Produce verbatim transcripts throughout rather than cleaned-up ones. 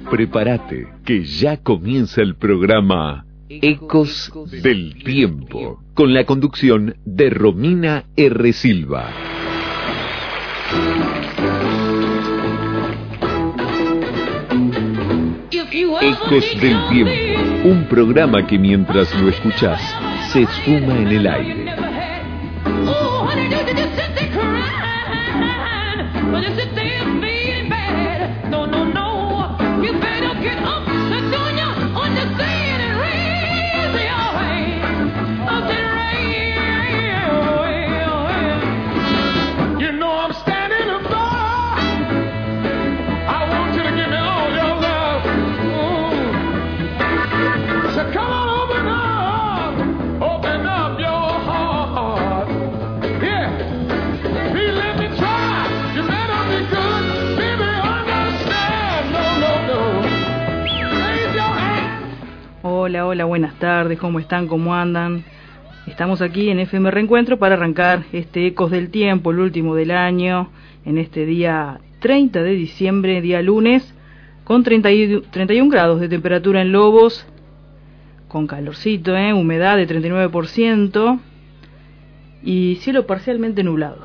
Prepárate, que ya comienza el programa Ecos del Tiempo, con la conducción de Romina R. Silva. Ecos del Tiempo, un programa que mientras lo escuchás, se esfuma en el aire. Hola, hola, buenas tardes, ¿cómo están? ¿Cómo andan? Estamos aquí en F M Reencuentro para arrancar este Ecos del Tiempo, el último del año, en este día treinta de diciembre, día lunes, con treinta y uno grados de temperatura en Lobos, con calorcito, ¿eh? Humedad de treinta y nueve por ciento y cielo parcialmente nublado.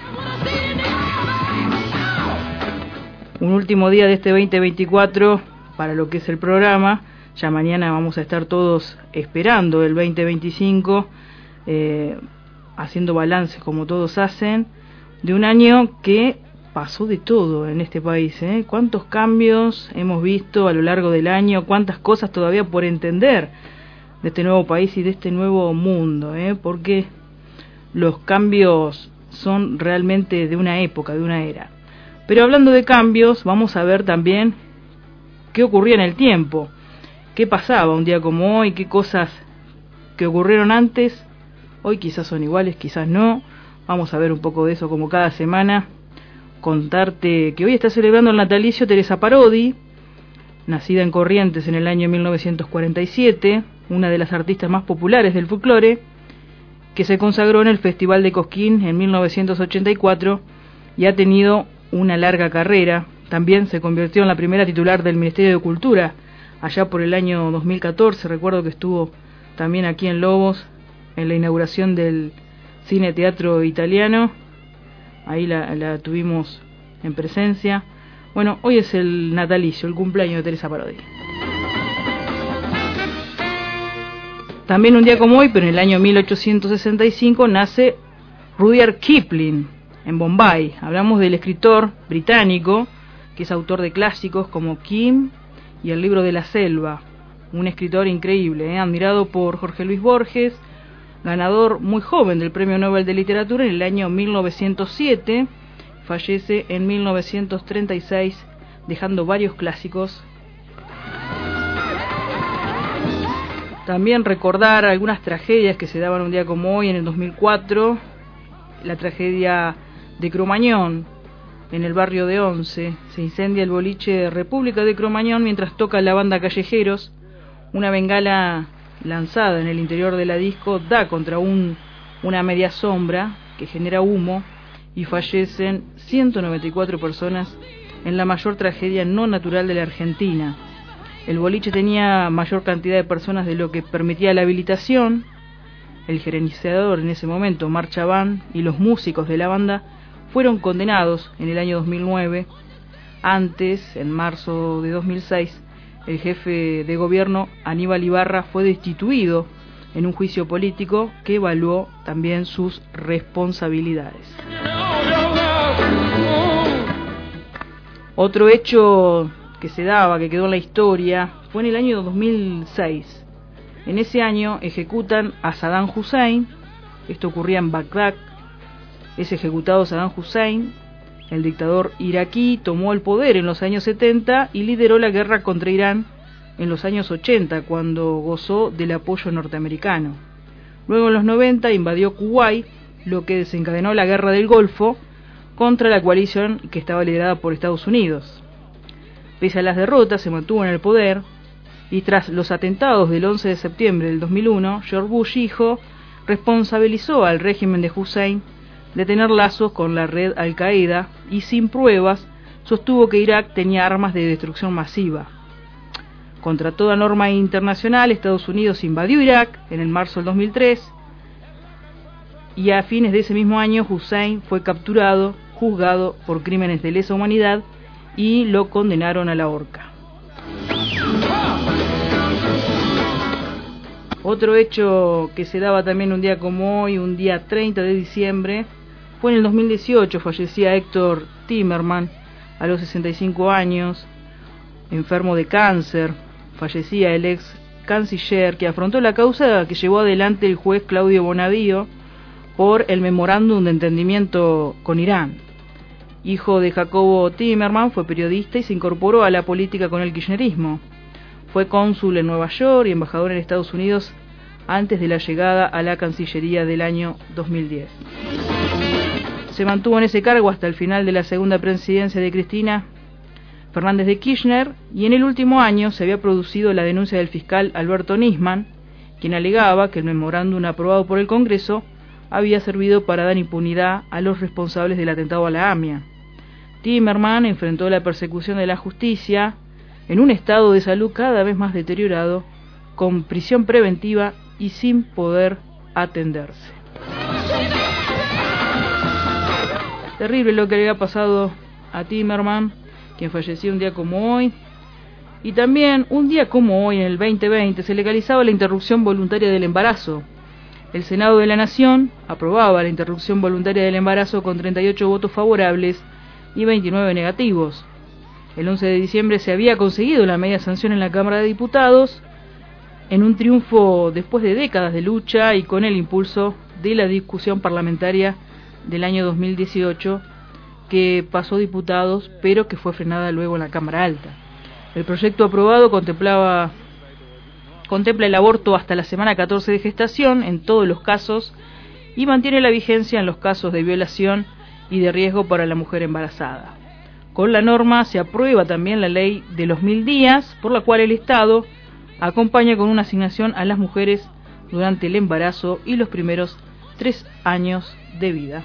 Un último día de este veinte veinticuatro para lo que es el programa. Ya mañana vamos a estar todos esperando el veinte veinticinco, eh, haciendo balances como todos hacen, de un año que pasó de todo en este país, ¿eh? Cuántos cambios hemos visto a lo largo del año, cuántas cosas todavía por entender de este nuevo país y de este nuevo mundo, ¿eh? Porque los cambios son realmente de una época, de una era. Pero hablando de cambios, vamos a ver también qué ocurría en el tiempo. ¿Qué pasaba un día como hoy? ¿Qué cosas que ocurrieron antes? Hoy quizás son iguales, quizás no. Vamos a ver un poco de eso como cada semana. Contarte que hoy está celebrando el natalicio Teresa Parodi, nacida en Corrientes en el año mil novecientos cuarenta y siete, una de las artistas más populares del folclore, que se consagró en el Festival de Cosquín en mil novecientos ochenta y cuatro y ha tenido una larga carrera. También se convirtió en la primera titular del Ministerio de Cultura, allá por el año dos mil catorce, recuerdo que estuvo también aquí en Lobos, en la inauguración del Cine Teatro Italiano, ahí la, la tuvimos en presencia. Bueno, hoy es el natalicio, el cumpleaños de Teresa Parodi. También un día como hoy, pero en el año mil ochocientos sesenta y cinco, nace Rudyard Kipling, en Bombay. Hablamos del escritor británico, que es autor de clásicos como Kim y El libro de la selva, un escritor increíble, ¿eh? Admirado por Jorge Luis Borges, ganador muy joven del Premio Nobel de Literatura en el año mil novecientos siete, fallece en mil novecientos treinta y seis, dejando varios clásicos. También recordar algunas tragedias que se daban un día como hoy, en el dos mil cuatro, la tragedia de Cromañón, en el barrio de Once. Se incendia el boliche República de Cromañón mientras toca la banda Callejeros. Una bengala lanzada en el interior de la disco da contra un, una media sombra que genera humo y fallecen ciento noventa y cuatro personas en la mayor tragedia no natural de la Argentina. El boliche tenía mayor cantidad de personas de lo que permitía la habilitación. El gerenciador en ese momento, Omar Chabán, y los músicos de la banda fueron condenados en el año dos mil nueve. Antes, en marzo de dos mil seis, el jefe de gobierno, Aníbal Ibarra, fue destituido en un juicio político que evaluó también sus responsabilidades. Otro hecho que se daba, que quedó en la historia, fue en el año dos mil seis. En ese año ejecutan a Saddam Hussein. Esto ocurría en Bagdad. Es ejecutado Saddam Hussein. El dictador iraquí tomó el poder en los años setenta y lideró la guerra contra Irán en los años ochenta, cuando gozó del apoyo norteamericano. Luego, en los noventa, invadió Kuwait, lo que desencadenó la guerra del Golfo contra la coalición que estaba liderada por Estados Unidos. Pese a las derrotas, se mantuvo en el poder, y tras los atentados del once de septiembre del dos mil uno, George Bush hijo responsabilizó al régimen de Hussein de tener lazos con la red Al-Qaeda y sin pruebas sostuvo que Irak tenía armas de destrucción masiva. Contra toda norma internacional, Estados Unidos invadió Irak en el marzo del dos mil tres y a fines de ese mismo año Hussein fue capturado, juzgado por crímenes de lesa humanidad y lo condenaron a la horca. Otro hecho que se daba también un día como hoy, un día treinta de diciembre, fue en el dos mil dieciocho, fallecía Héctor Timerman a los sesenta y cinco años, enfermo de cáncer. Fallecía el ex canciller que afrontó la causa que llevó adelante el juez Claudio Bonadío por el memorándum de entendimiento con Irán. Hijo de Jacobo Timerman, fue periodista y se incorporó a la política con el kirchnerismo. Fue cónsul en Nueva York y embajador en Estados Unidos antes de la llegada a la Cancillería del año dos mil diez. Se mantuvo en ese cargo hasta el final de la segunda presidencia de Cristina Fernández de Kirchner, y en el último año se había producido la denuncia del fiscal Alberto Nisman, quien alegaba que el memorándum aprobado por el Congreso había servido para dar impunidad a los responsables del atentado a la AMIA. Timerman enfrentó la persecución de la justicia en un estado de salud cada vez más deteriorado, con prisión preventiva y sin poder atenderse. Terrible lo que le había pasado a Timerman, quien falleció un día como hoy. Y también un día como hoy, en el veinte veinte, se legalizaba la interrupción voluntaria del embarazo. El Senado de la Nación aprobaba la interrupción voluntaria del embarazo con treinta y ocho votos favorables y veintinueve negativos. El once de diciembre se había conseguido la media sanción en la Cámara de Diputados, en un triunfo después de décadas de lucha y con el impulso de la discusión parlamentaria del año dos mil dieciocho, que pasó diputados, pero que fue frenada luego en la Cámara Alta. El proyecto aprobado contemplaba contempla el aborto hasta la semana catorce de gestación en todos los casos y mantiene la vigencia en los casos de violación y de riesgo para la mujer embarazada. Con la norma se aprueba también la ley de los mil días, por la cual el Estado acompaña con una asignación a las mujeres durante el embarazo y los primeros tres años de vida.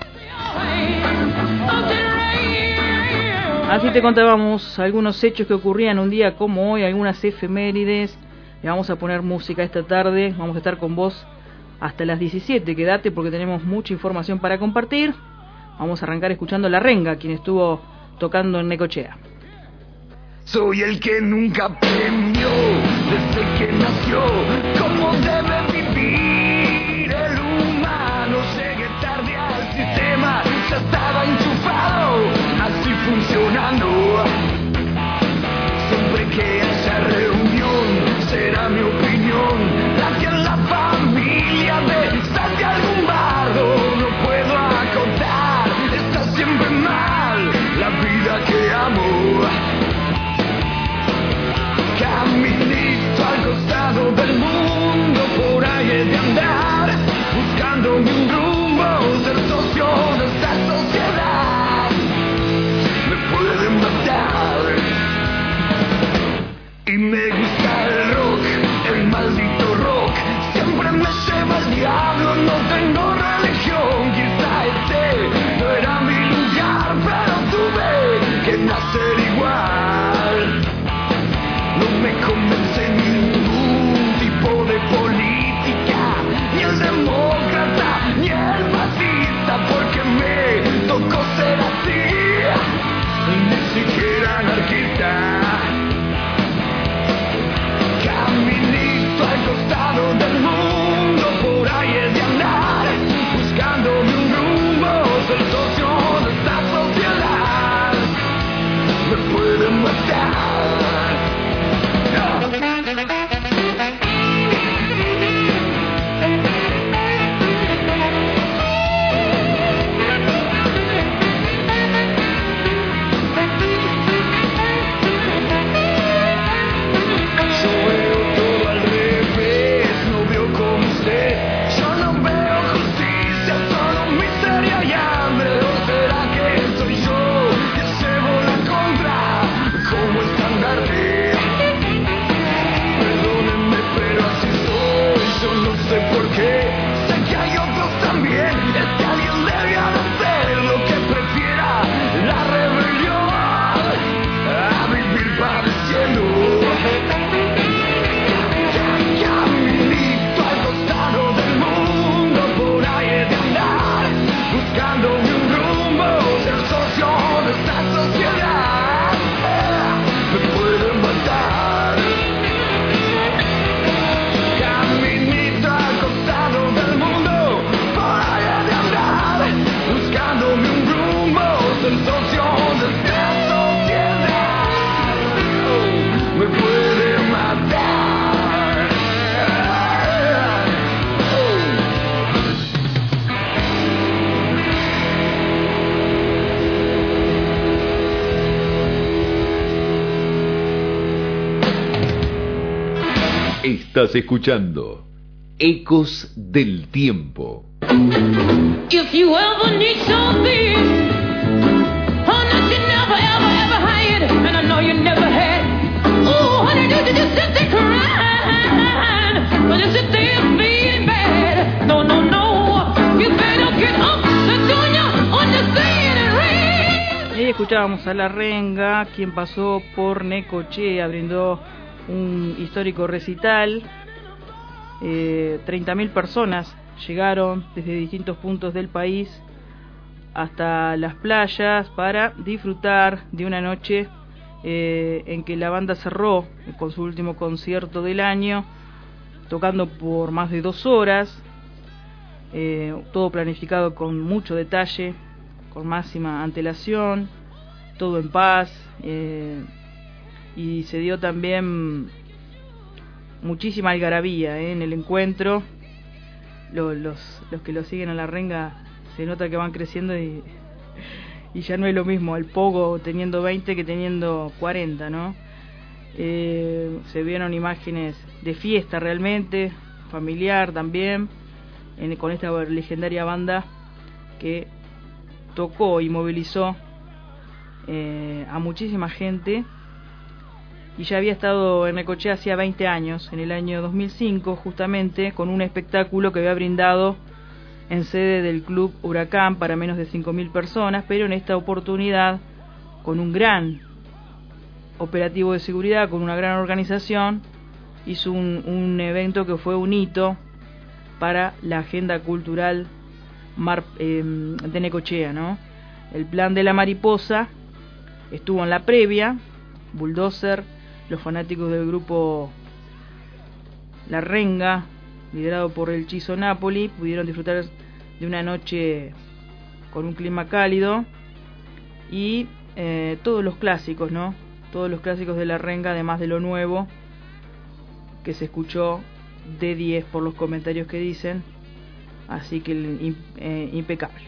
Así te contábamos algunos hechos que ocurrían un día como hoy, algunas efemérides. Le vamos a poner música esta tarde, vamos a estar con vos hasta las diecisiete, quédate porque tenemos mucha información para compartir. Vamos a arrancar escuchando La Renga, quien estuvo tocando en Necochea. Soy el que nunca aprendió desde que nació cómo debe vivir el humano. Llegué tarde al sistema, ya estaba enchufado, así funcionando. Siempre que haya reunión, será mi opinión la que en la familia de salve algún bardo. No puedo acotar, está siempre mal la vida que amo. Caminito al costado del mundo, por ahí he de andar, buscándome un rumbo, ser socio de esta sociedad. Me pueden matar. Y me gusta el rock, el maldito rock, siempre me lleva el diablo, no tengo religión. Quizá este no era mi lugar, pero tuve que nacer igual. No me convence ningún tipo de política, ni el demócrata, ni el fascista, porque me tocó ser así, ni siquiera anarquista. Estás escuchando Ecos del Tiempo. If you ever need something, honey, you never, ever, ever had, and I know you never had. Oh, honey, do you just sit there crying? But you sit there being bad. No, no, no, you better get up, that's on you, understand and read. Ahí escuchábamos a La Renga, quien pasó por Necochea, brindó un histórico recital. eh, treinta mil personas llegaron desde distintos puntos del país hasta las playas para disfrutar de una noche eh, en que la banda cerró con su último concierto del año, tocando por más de dos horas, eh, todo planificado con mucho detalle, con máxima antelación, todo en paz, eh, y se dio también muchísima algarabía eh, en el encuentro. Los, los, los que lo siguen a La Renga se nota que van creciendo y, y ya no es lo mismo el pogo teniendo veinte que teniendo cuarenta, ¿no? Eh, se vieron imágenes de fiesta realmente, familiar también, en, con esta legendaria banda que tocó y movilizó eh, a muchísima gente. Y ya había estado en Necochea hacía veinte años, en el año dos mil cinco, justamente, con un espectáculo que había brindado en sede del Club Huracán para menos de cinco mil personas, pero en esta oportunidad con un gran operativo de seguridad, con una gran organización, hizo un, un evento que fue un hito para la agenda cultural mar, eh, de Necochea, ¿no? El plan de la mariposa estuvo en la previa, Bulldozer, los fanáticos del grupo La Renga, liderado por el Chizo Napoli, pudieron disfrutar de una noche con un clima cálido y eh, todos los clásicos, ¿no? Todos los clásicos de La Renga, además de lo nuevo, que se escuchó de diez por los comentarios que dicen, así que eh, impecable.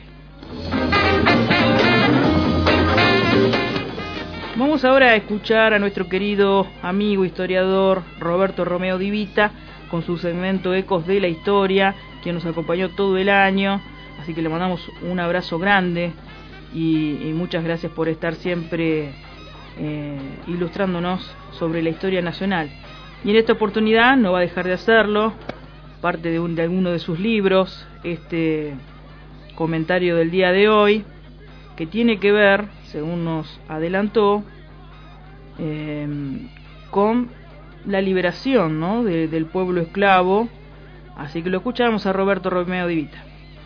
Vamos ahora a escuchar a nuestro querido amigo historiador Roberto Romeo Di Vita con su segmento Ecos de la Historia, que nos acompañó todo el año, así que le mandamos un abrazo grande y, y muchas gracias por estar siempre eh, ilustrándonos sobre la historia nacional. Y en esta oportunidad no va a dejar de hacerlo, parte de, un, de alguno de sus libros, este comentario del día de hoy, que tiene que ver, según nos adelantó, eh, con la liberación, ¿no?, de, del pueblo esclavo. Así que lo escuchamos a Roberto Romeo Di Vita.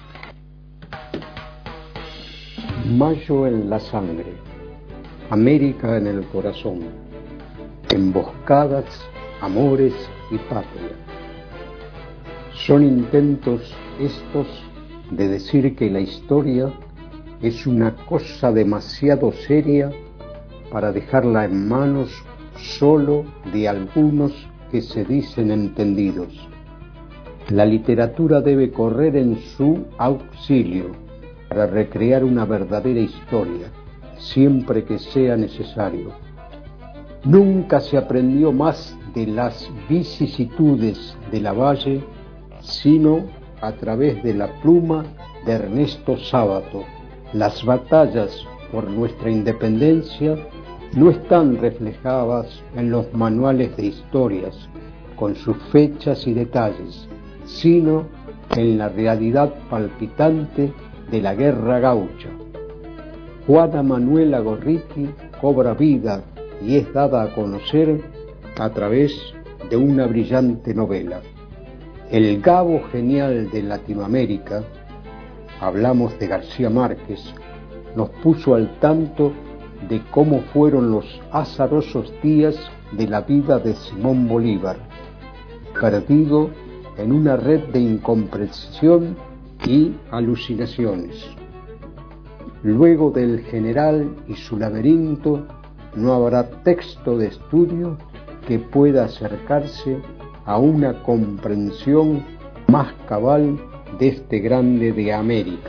Mayo en la sangre, América en el corazón, emboscadas, amores y patria. Son intentos estos de decir que la historia es una cosa demasiado seria para dejarla en manos solo de algunos que se dicen entendidos. La literatura debe correr en su auxilio para recrear una verdadera historia, siempre que sea necesario. Nunca se aprendió más de las vicisitudes de Lavalle, sino a través de la pluma de Ernesto Sábato. Las batallas por nuestra independencia no están reflejadas en los manuales de historias, con sus fechas y detalles, sino en la realidad palpitante de la guerra gaucha. Juana Manuela Gorriti cobra vida y es dada a conocer a través de una brillante novela. El Gabo genial de Latinoamérica, hablamos de García Márquez, nos puso al tanto de cómo fueron los azarosos días de la vida de Simón Bolívar, perdido en una red de incomprensión y alucinaciones. Luego del general y su laberinto, no habrá texto de estudio que pueda acercarse a una comprensión más cabal de este grande de América.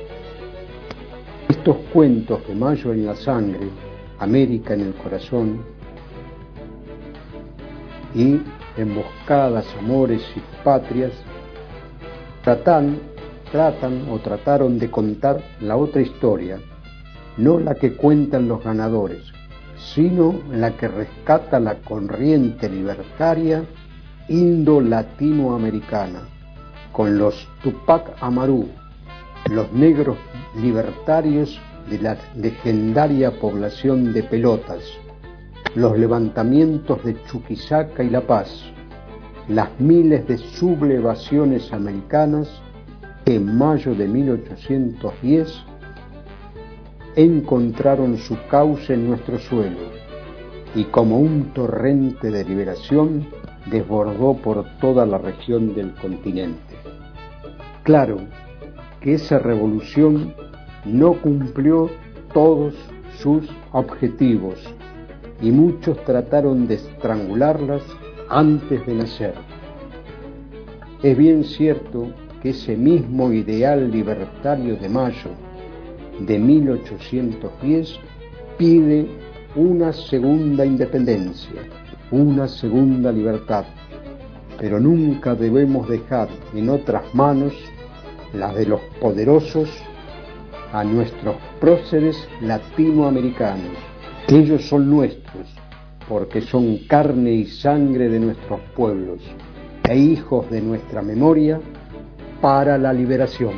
Estos cuentos de Mayo en la sangre, América en el corazón, y emboscadas, amores y patrias, tratan, tratan o trataron de contar la otra historia, no la que cuentan los ganadores, sino la que rescata la corriente libertaria indo-latinoamericana, con los Tupac Amaru, los negros libertarios de la legendaria población de Pelotas, los levantamientos de Chuquisaca y La Paz, las miles de sublevaciones americanas que en mayo de mil ochocientos diez encontraron su cauce en nuestro suelo y como un torrente de liberación desbordó por toda la región del continente. Claro que esa revolución no cumplió todos sus objetivos y muchos trataron de estrangularlas antes de nacer. Es bien cierto que ese mismo ideal libertario de mayo de mil ochocientos diez pide una segunda independencia, una segunda libertad, pero nunca debemos dejar en otras manos, las de los poderosos, a nuestros próceres latinoamericanos. Ellos son nuestros, porque son carne y sangre de nuestros pueblos e hijos de nuestra memoria para la liberación.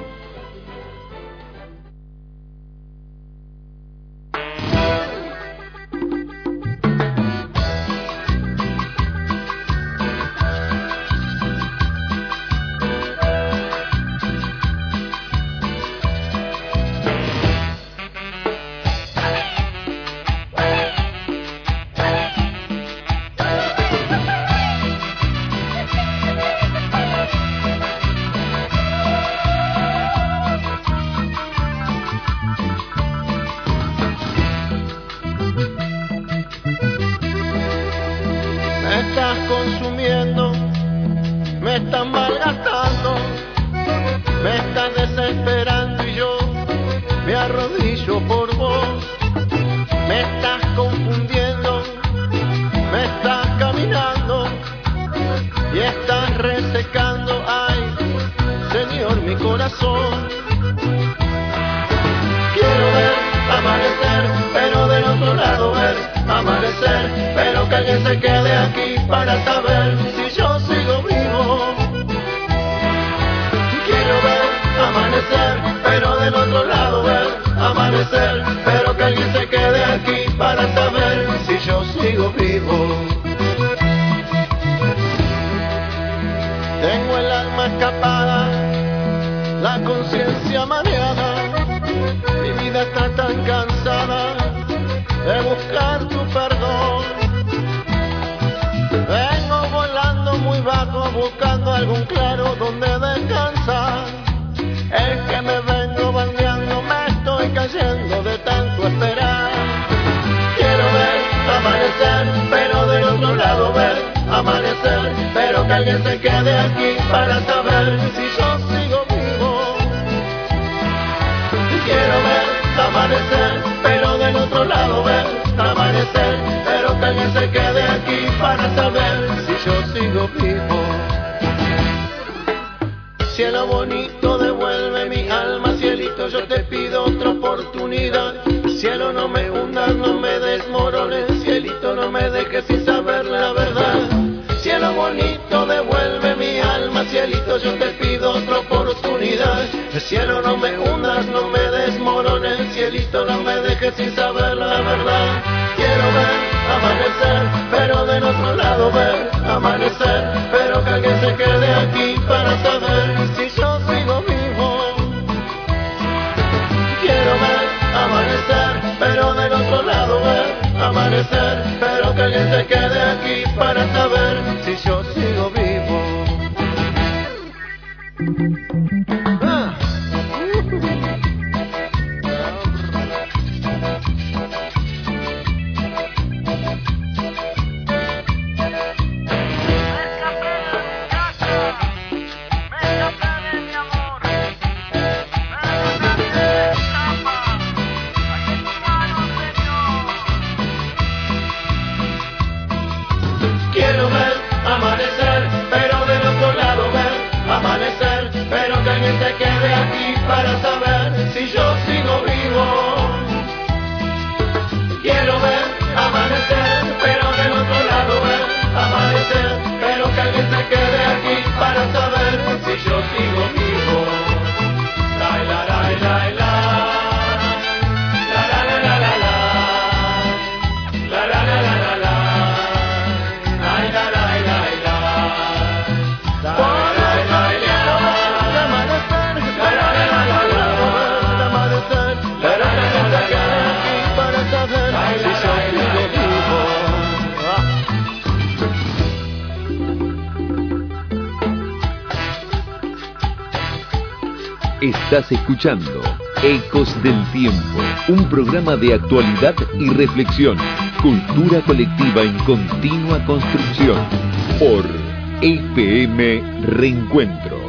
Estás escuchando Ecos del Tiempo, un programa de actualidad y reflexión, cultura colectiva en continua construcción, por F M Reencuentro.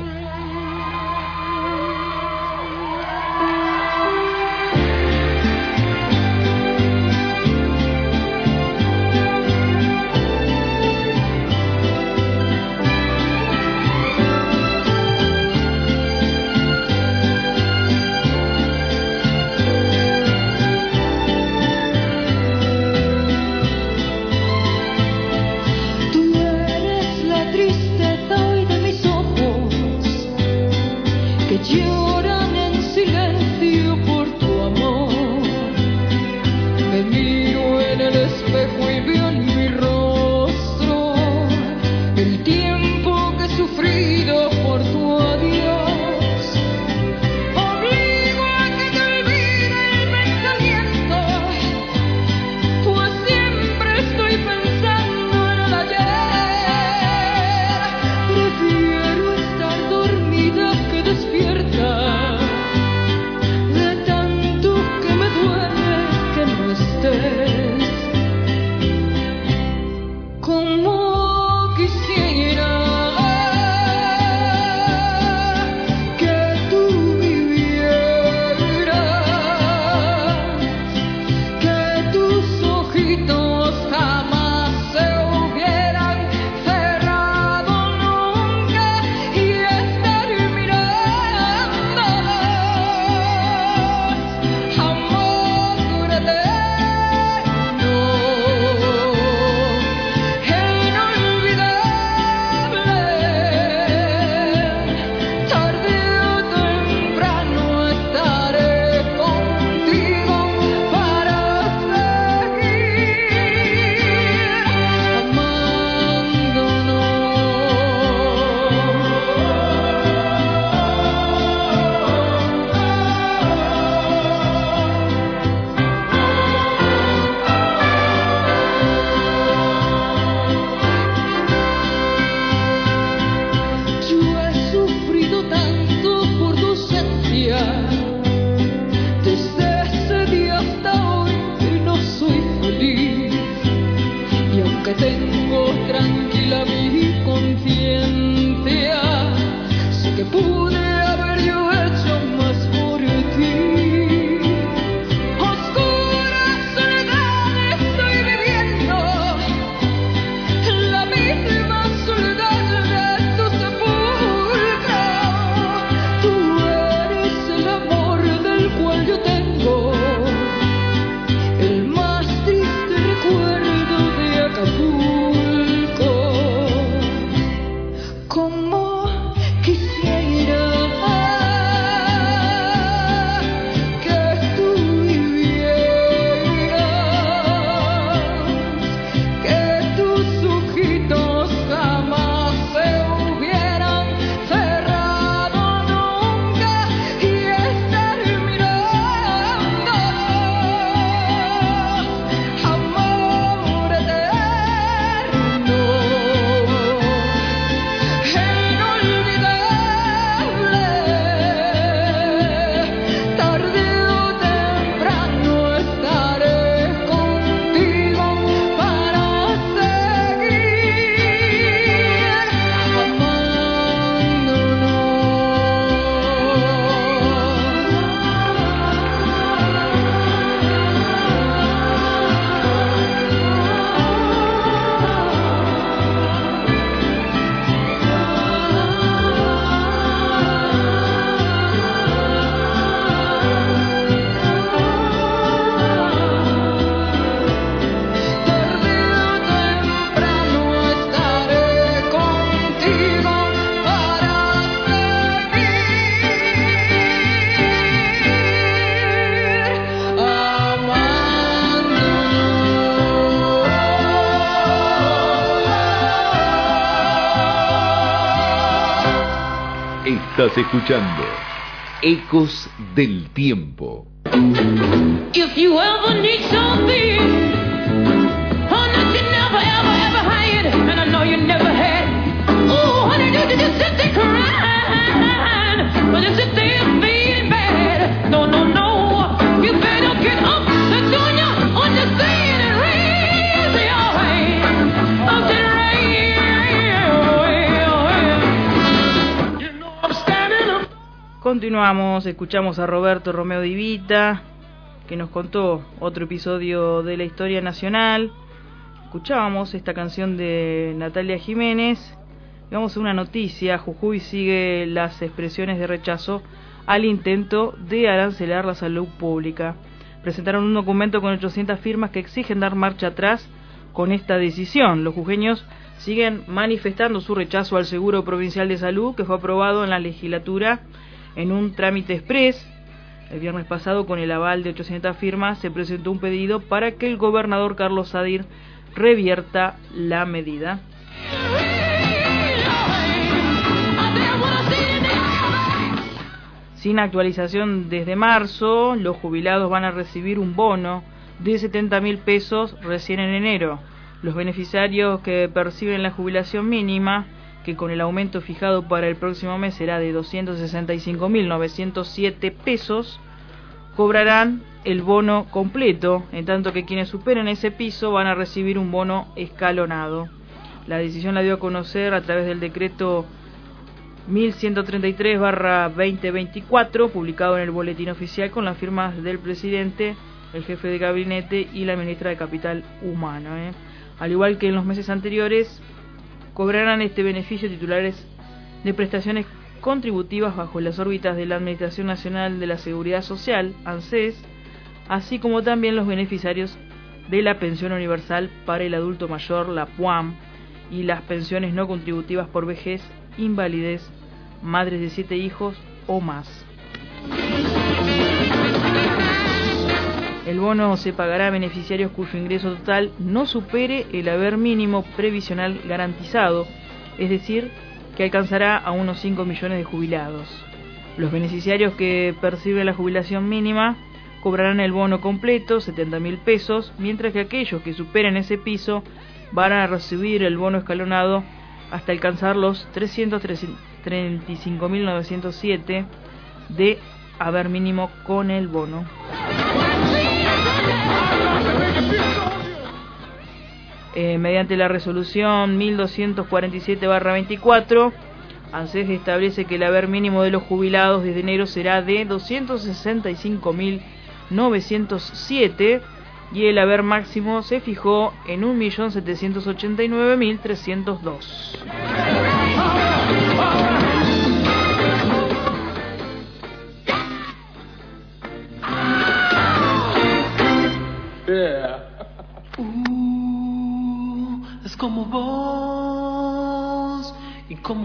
Estás escuchando Ecos del Tiempo. If you ever need something, oh, that you never, ever, ever had, and I know you never had. Oh, honey, you just sit there crying, but you sit there Continuamos, escuchamos a Roberto Romeo Di Vita, que nos contó otro episodio de la historia nacional. Escuchábamos esta canción de Natalia Jiménez. Y vamos a una noticia. Jujuy sigue las expresiones de rechazo al intento de arancelar la salud pública. Presentaron un documento con ochocientas firmas que exigen dar marcha atrás con esta decisión. Los jujeños siguen manifestando su rechazo al Seguro Provincial de Salud, que fue aprobado en la legislatura en un trámite exprés. El viernes pasado, con el aval de ochocientas firmas, se presentó un pedido para que el gobernador Carlos Sadir revierta la medida. Sin actualización desde marzo, los jubilados van a recibir un bono de setenta mil pesos recién en enero. Los beneficiarios que perciben la jubilación mínima, que con el aumento fijado para el próximo mes será de doscientos sesenta y cinco mil novecientos siete pesos, cobrarán el bono completo, en tanto que quienes superen ese piso van a recibir un bono escalonado. La decisión la dio a conocer a través del decreto mil ciento treinta y tres barra veinte veinticuatro, publicado en el Boletín Oficial con las firmas del presidente, el jefe de gabinete y la ministra de Capital Humano. ¿eh? Al igual que en los meses anteriores, cobrarán este beneficio titulares de prestaciones contributivas bajo las órbitas de la Administración Nacional de la Seguridad Social, ANSES, así como también los beneficiarios de la Pensión Universal para el Adulto Mayor, la P U A M, y las pensiones no contributivas por vejez, invalidez, madres de siete hijos o más. El bono se pagará a beneficiarios cuyo ingreso total no supere el haber mínimo previsional garantizado, es decir, que alcanzará a unos cinco millones de jubilados. Los beneficiarios que perciben la jubilación mínima cobrarán el bono completo, setenta mil pesos, mientras que aquellos que superen ese piso van a recibir el bono escalonado hasta alcanzar los trescientos treinta y cinco mil novecientos siete de haber mínimo con el bono. Eh, mediante la resolución mil doscientos cuarenta y siete barra veinticuatro, ANSES establece que el haber mínimo de los jubilados desde enero será de doscientos sesenta y cinco mil novecientos siete y el haber máximo se fijó en un millón setecientos ochenta y nueve mil trescientos dos. Yeah. Uh, es como vos y como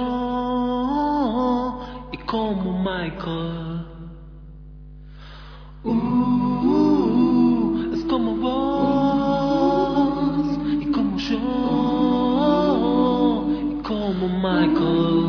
yo y como Michael. Uh, es como vos y como yo y como Michael.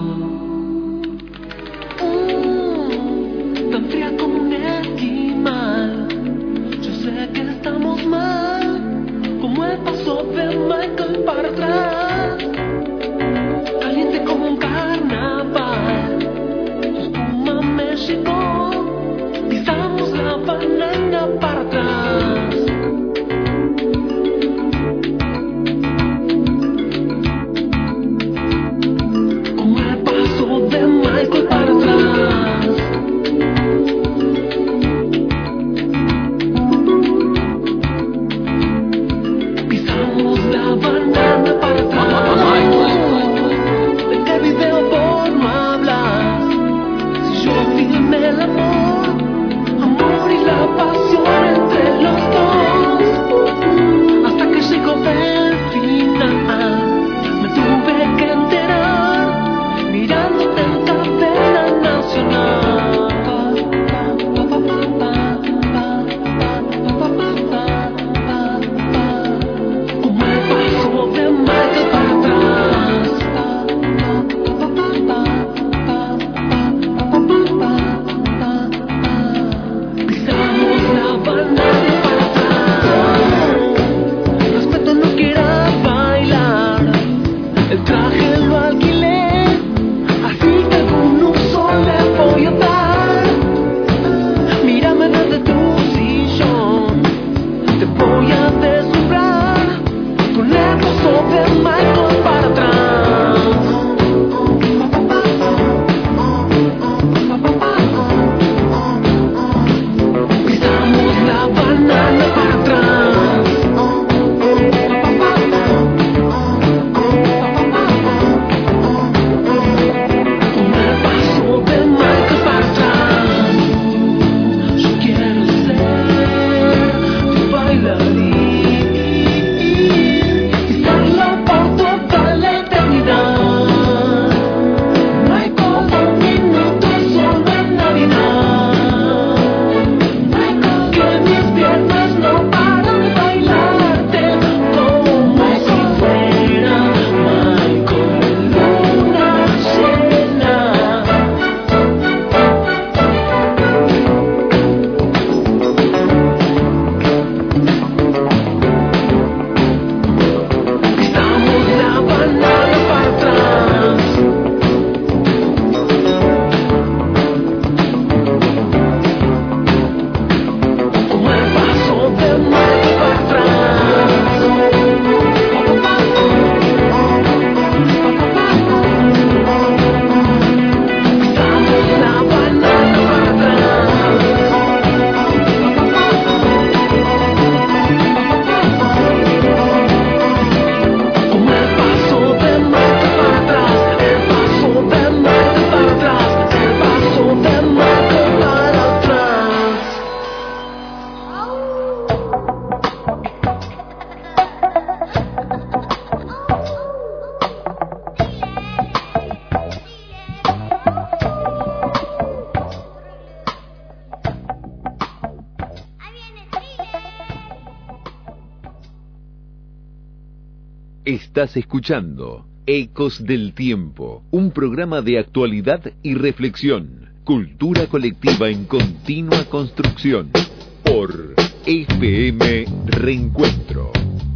Uh, tan fría como un esquimal. Yo sé que estamos mal, como el paso de Michael para atrás, caliente como un carnaval. Tu espuma me llegó, pisamos la banana para atrás. Estás escuchando Ecos del Tiempo, un programa de actualidad y reflexión, cultura colectiva en continua construcción, por F M Reencuentro.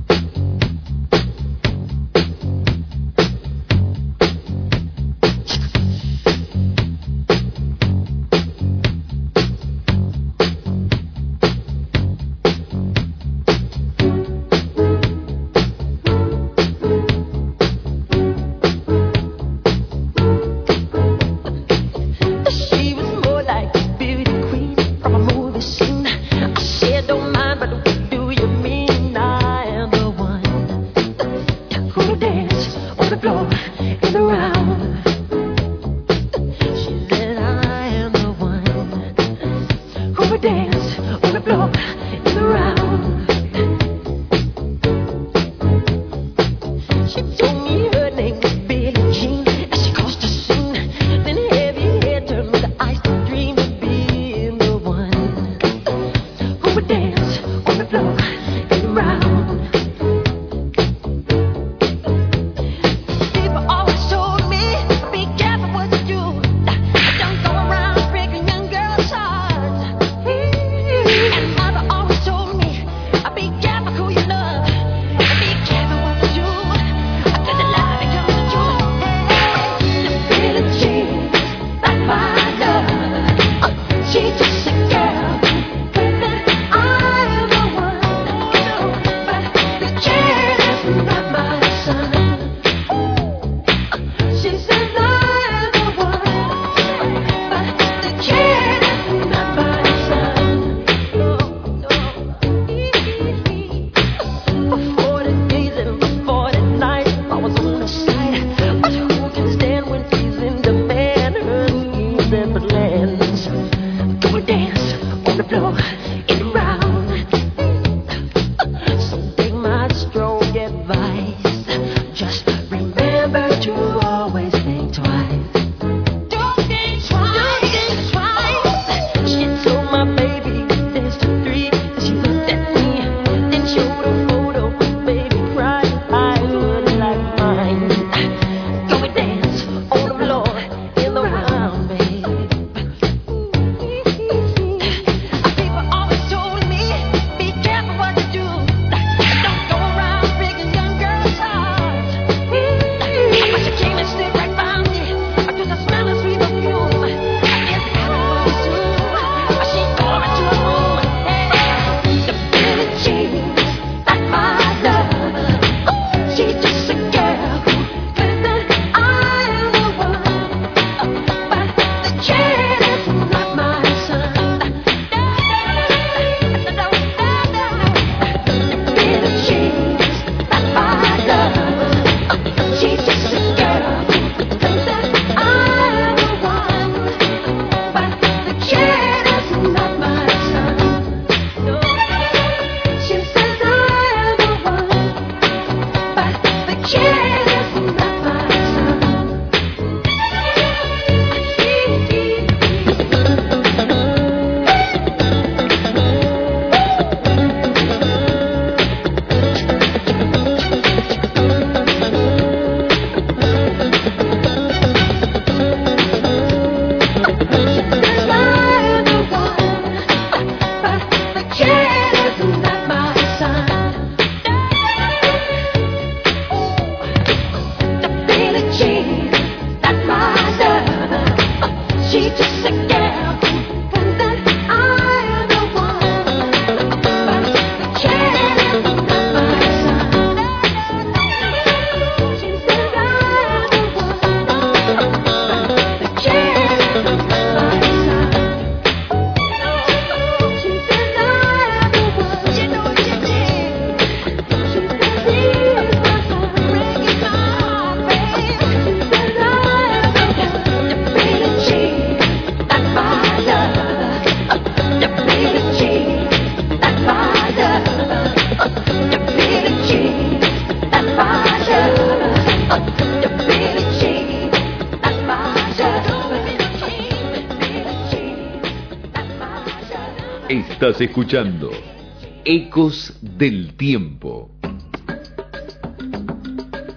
Estás escuchando Ecos del Tiempo.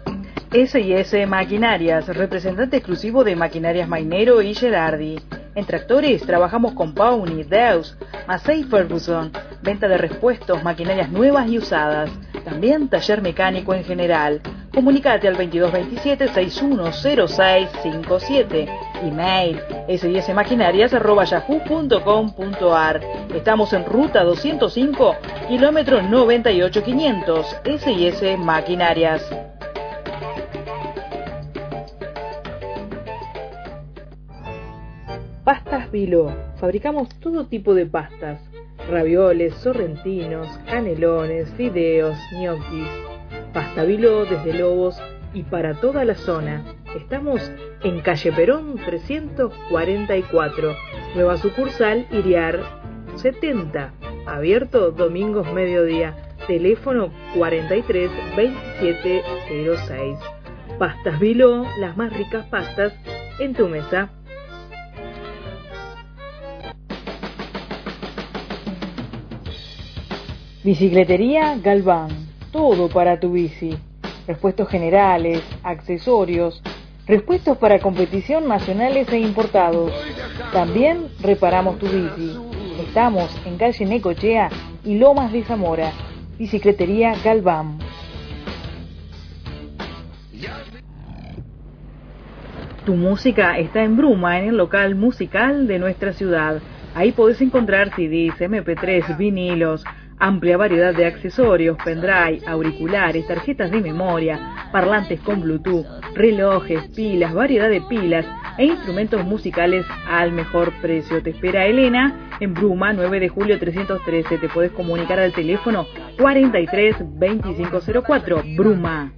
S y S Maquinarias, representante exclusivo de Maquinarias Mainero y Gerardi. En tractores trabajamos con Pawny, Deus, Massey Ferguson, venta de repuestos, maquinarias nuevas y usadas. También taller mecánico en general. Comunicate al veintidós veintisiete sesenta y uno cero seis cincuenta y siete. Email s y s maquinarias arroba yahoo punto com punto a r. Estamos en ruta doscientos cinco, kilómetro noventa y ocho quinientos. S y S Maquinarias. Pastas Viló. Fabricamos todo tipo de pastas. Ravioles, sorrentinos, canelones, fideos, ñoquis. Pasta Viló desde Lobos y para toda la zona. Estamos en calle Perón trescientos cuarenta y cuatro, nueva sucursal Iriar setenta, abierto domingos mediodía, teléfono cuarenta y tres veintisiete cero seis. Pastas Viló, las más ricas pastas en tu mesa. Bicicletería Galván, todo para tu bici. Repuestos generales, accesorios, repuestos para competición nacionales e importados. También reparamos tu bici. Estamos en calle Necochea y Lomas de Zamora. Bicicletería Galván. Tu música está en Bruma, en el local musical de nuestra ciudad. Ahí podés encontrar C Ds, eme pe tres, vinilos, amplia variedad de accesorios, pendrive, auriculares, tarjetas de memoria, parlantes con Bluetooth, relojes, pilas, variedad de pilas e instrumentos musicales al mejor precio. Te espera Elena en Bruma, nueve de julio trescientos trece. Te podés comunicar al teléfono cuarenta y tres veinticinco cero cuatro. Bruma.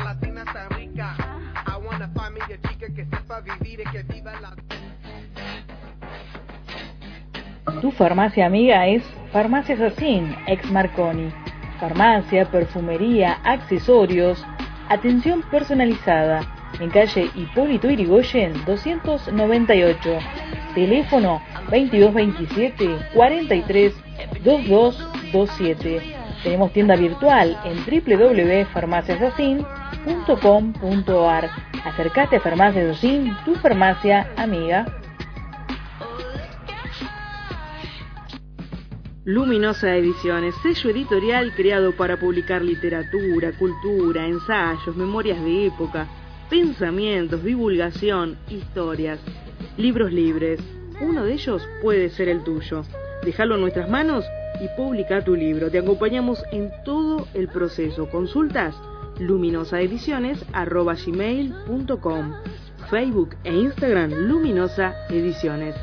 Tu farmacia amiga es Farmacia Sacin, ex Marconi. Farmacia, perfumería, accesorios, atención personalizada. En calle Hipólito Yrigoyen doscientos noventa y ocho. Teléfono veintidós veintisiete cuarenta y tres veintidós veintisiete. Tenemos tienda virtual en doble u doble u doble u punto farmacia sacin punto com punto a r. Acércate a Farmacia Sacin, tu farmacia amiga. Luminosa Ediciones, sello editorial creado para publicar literatura, cultura, ensayos, memorias de época, pensamientos, divulgación, historias, libros libres. Uno de ellos puede ser el tuyo. Déjalo en nuestras manos y publica tu libro. Te acompañamos en todo el proceso. Consultas luminosaediciones arroba gmail punto com, Facebook e Instagram Luminosa Ediciones.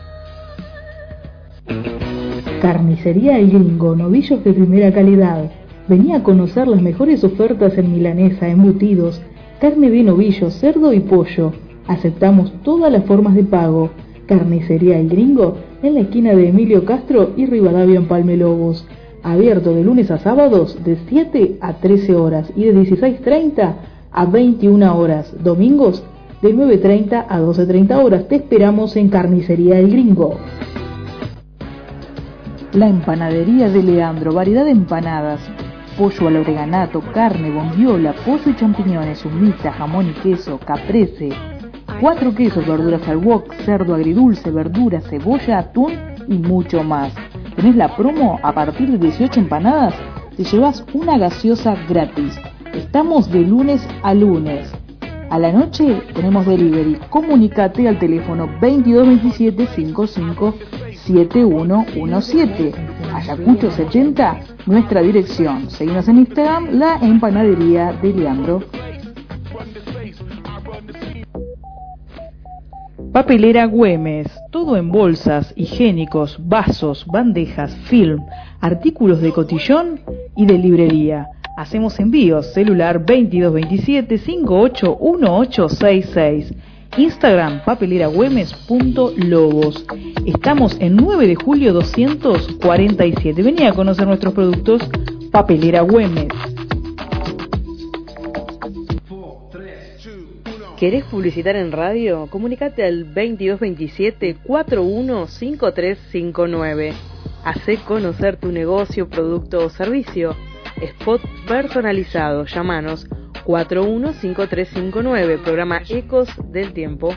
Carnicería El Gringo, novillos de primera calidad. Vení a conocer las mejores ofertas en milanesa, embutidos, carne de novillo, cerdo y pollo. Aceptamos todas las formas de pago. Carnicería El Gringo, en la esquina de Emilio Castro y Rivadavia en Palme Lobos. Abierto de lunes a sábados de siete a trece horas y de dieciséis treinta a veintiuna horas. Domingos de nueve treinta a doce treinta horas. Te esperamos en Carnicería El Gringo. La empanadería de Leandro, variedad de empanadas, pollo al oreganato, carne, bondiola, pollo y champiñones, humita, jamón y queso, caprese, cuatro quesos, verduras al wok, cerdo agridulce, verduras, cebolla, atún y mucho más. Tenés la promo, a partir de dieciocho empanadas, te llevas una gaseosa gratis. Estamos de lunes a lunes. A la noche tenemos delivery. Comunicate al teléfono veintidós veintisiete cincuenta y cinco setenta y uno diecisiete. Ayacucho ochenta, nuestra dirección. Seguimos en Instagram, la empanadería de Leandro. Papelera Güemes, todo en bolsas, higiénicos, vasos, bandejas, film, artículos de cotillón y de librería. Hacemos envíos, celular veintidós veintisiete cincuenta y ocho dieciocho sesenta y seis. Instagram papeleragüemes.lobos. Estamos en nueve de julio doscientos cuarenta y siete. Vení a conocer nuestros productos. Papelera Güemes. ¿Querés publicitar en radio? Comunicate al veintidós veintisiete cuarenta y uno cincuenta y tres cincuenta y nueve. Hacé conocer tu negocio, producto o servicio. Spot personalizado. Llámanos cuatro uno cinco tres cinco nueve, programa Ecos del Tiempo.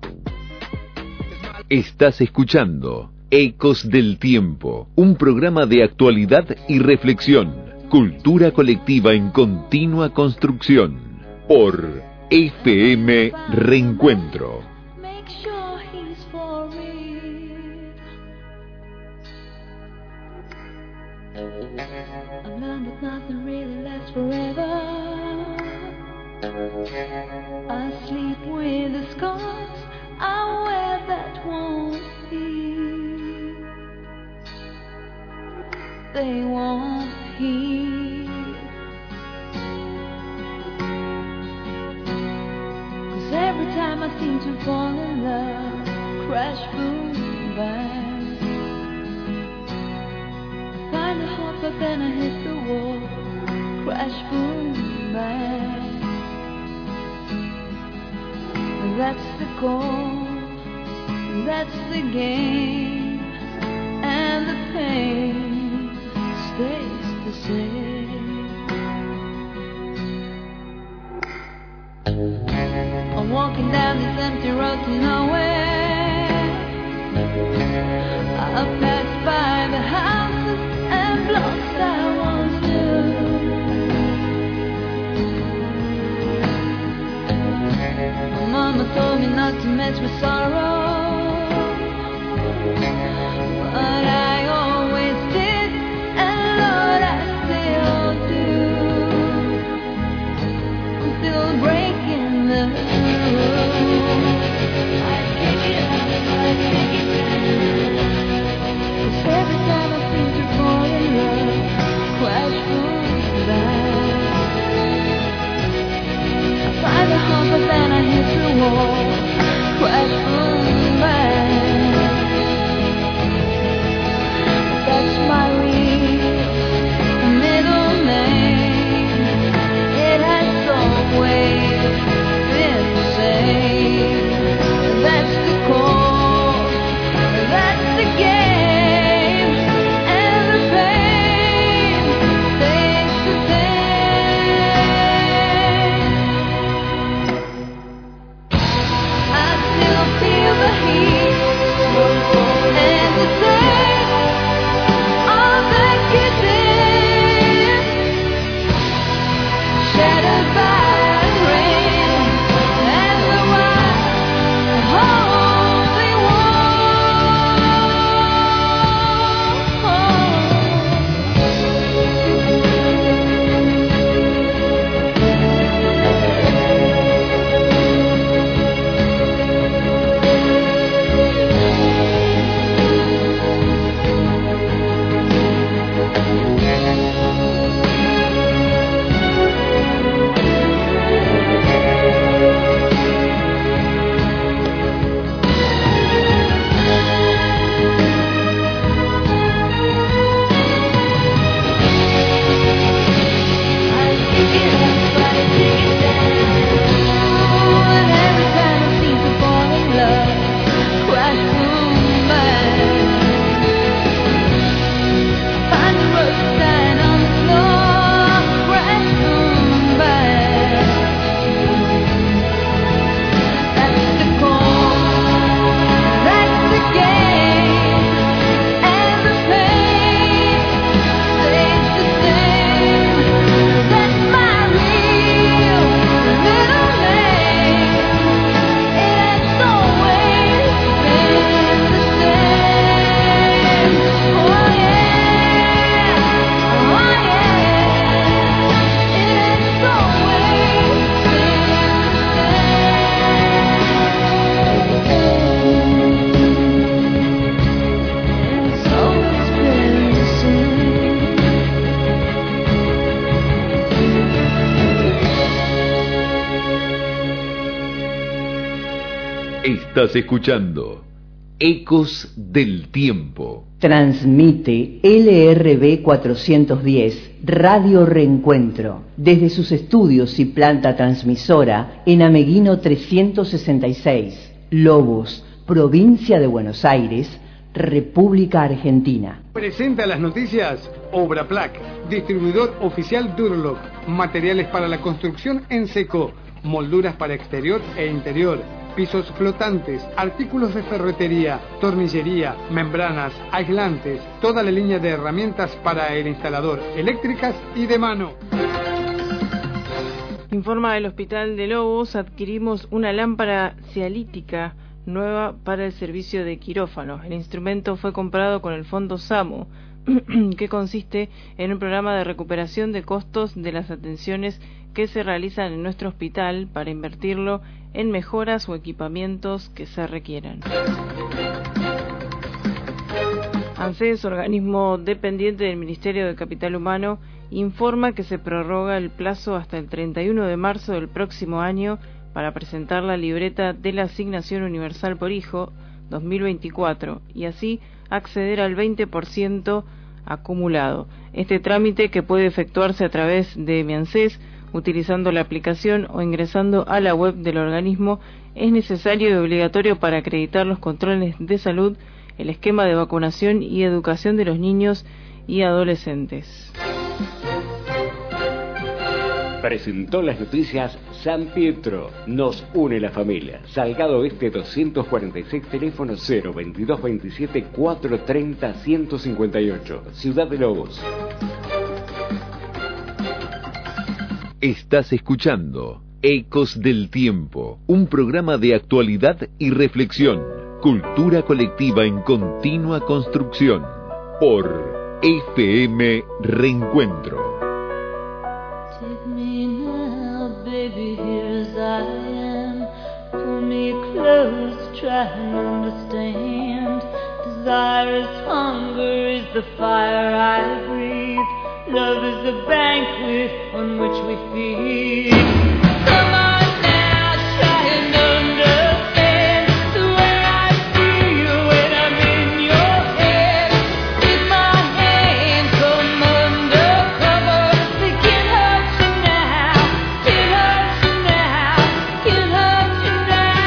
Estás escuchando Ecos del Tiempo, un programa de actualidad y reflexión, cultura colectiva en continua construcción, por F M Reencuentro. I sleep with the scars I wear that won't heal. They won't heal. 'Cause every time I seem to fall in love, crash, boom, bang. Find a heart but then I hit the wall, crash, boom, bang. That's the goal, that's the game, and the pain stays the same. I'm walking down this empty road to nowhere. I pass by the houses and blocks I once knew. Mama told me not to mess with sorrow, but I always did, and Lord, I still do. I'm still breaking the rules. I kick it up, I kick it down. 'Cause every time I seem to fall in love, crash, boom, bang. I find the heart, but then I hit the wall, crash, boom, bang. That's my real middle name. It has always been the same. That's the call, that's the game, and the pain stays the same. I still feel the heat and the taste of the kisses, shattered by rain and the one holy Estás escuchando Ecos del Tiempo. Transmite L R B cuatrocientos diez, Radio Reencuentro, desde sus estudios y planta transmisora en Ameguino trescientos sesenta y seis, Lobos, provincia de Buenos Aires, República Argentina. Presenta las noticias Obraplac, distribuidor oficial Durlock, materiales para la construcción en seco, molduras para exterior e interior, pisos flotantes, artículos de ferretería, tornillería, membranas, aislantes, toda la línea de herramientas para el instalador, eléctricas y de mano. Informa el Hospital de Lobos, adquirimos una lámpara cialítica nueva para el servicio de quirófano. El instrumento fue comprado con el fondo SAMU, que consiste en un programa de recuperación de costos de las atenciones que se realizan en nuestro hospital para invertirlo en mejoras o equipamientos que se requieran. ANSES, organismo dependiente del Ministerio de Capital Humano, informa que se prorroga el plazo hasta el treinta y uno de marzo del próximo año para presentar la libreta de la Asignación Universal por Hijo dos mil veinticuatro y así acceder al veinte por ciento acumulado. Este trámite, que puede efectuarse a través de mi ANSES utilizando la aplicación o ingresando a la web del organismo, es necesario y obligatorio para acreditar los controles de salud, el esquema de vacunación y educación de los niños y adolescentes. Presentó las noticias San Pietro. Nos une la familia. Salgado Este doscientos cuarenta y seis, teléfono cero veintidós veintisiete cuatrocientos treinta ciento cincuenta y ocho. Ciudad de Lobos. Estás escuchando Ecos del Tiempo, un programa de actualidad y reflexión, cultura colectiva en continua construcción, por F M Reencuentro. Take me now, baby, here as I am. Pull me close, try and understand. Desire is hunger, is the fire I breathe. Love is a banquet on which we feed. Come on now, try and understand the way I feel when I'm in your head. Take my hand, come undercover. It can't hurt you now, can't hurt you now, can't hurt you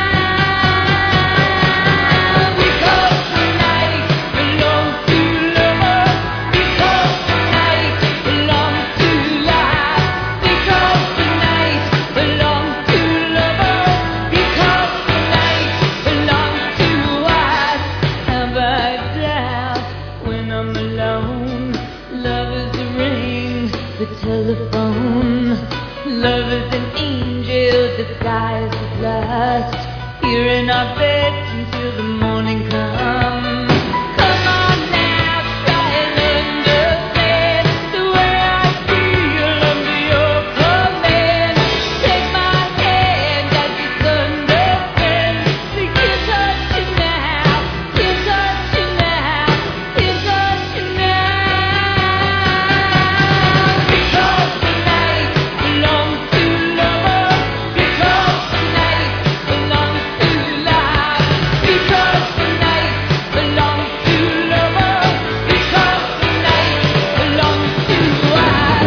now. Because tonight belongs to lovers. Because tonight belongs to life. Because tonight belongs to lovers. Because tonight belongs to us. Have I doubt when I'm alone? Love is the ring, the telephone. Love is an angel disguised as lust. Here in our beds until the morning comes. Come on now, try and understand the way I feel under your command. Take my hand as it's understand. We can't touch you now, can't touch you now, can't touch you now. Because tonight belongs to lovers. Because tonight belongs to life. Because tonight belongs to lovers. Because tonight belongs to us.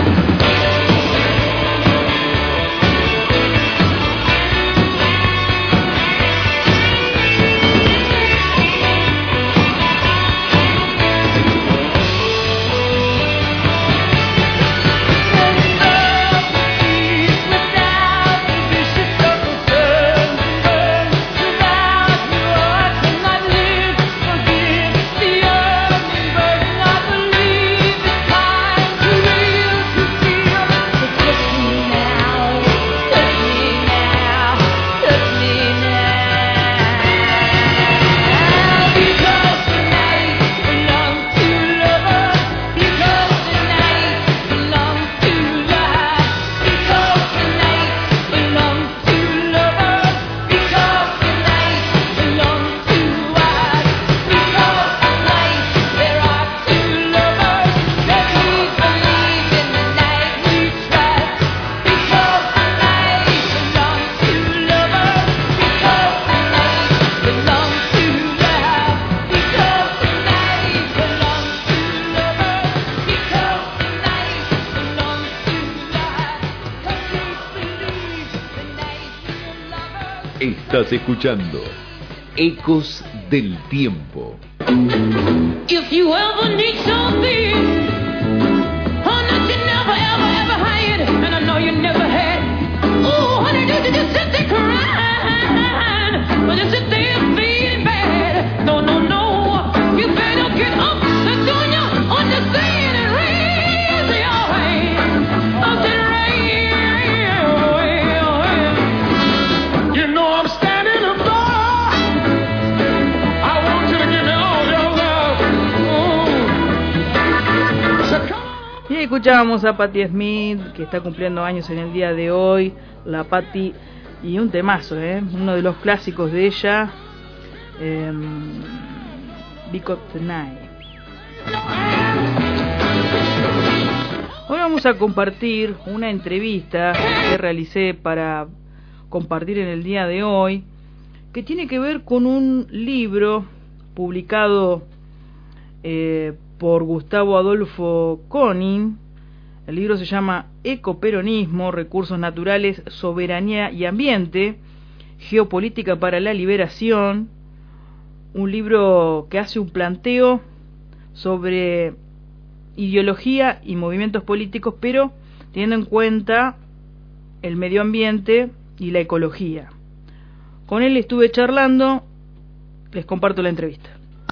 Estás escuchando Ecos del Tiempo. If you ever need something, oh, that you never, ever, ever had, and I know you never had. Oh, honey, did you just sit there crying? But you sit there feeling bad. No, no, no. You better get up and do you understand and raise your hand. I said, raise. You know I'm standing up there. I want you to give me all your love. So come on. Y escuchábamos a Patti Smith, que está cumpliendo años en el día de hoy. La Patti, y un temazo, ¿eh? Uno de los clásicos de ella, eh, Because Tonight. Hoy vamos a compartir una entrevista que realicé para compartir en el día de hoy, que tiene que ver con un libro publicado eh, por Gustavo Adolfo Koning. El libro se llama Ecoperonismo, Recursos Naturales, Soberanía y Ambiente, Geopolítica para la Liberación. Un libro que hace un planteo sobre ideología y movimientos políticos, pero teniendo en cuenta el medio ambiente y la ecología. Con él estuve charlando, les comparto la entrevista.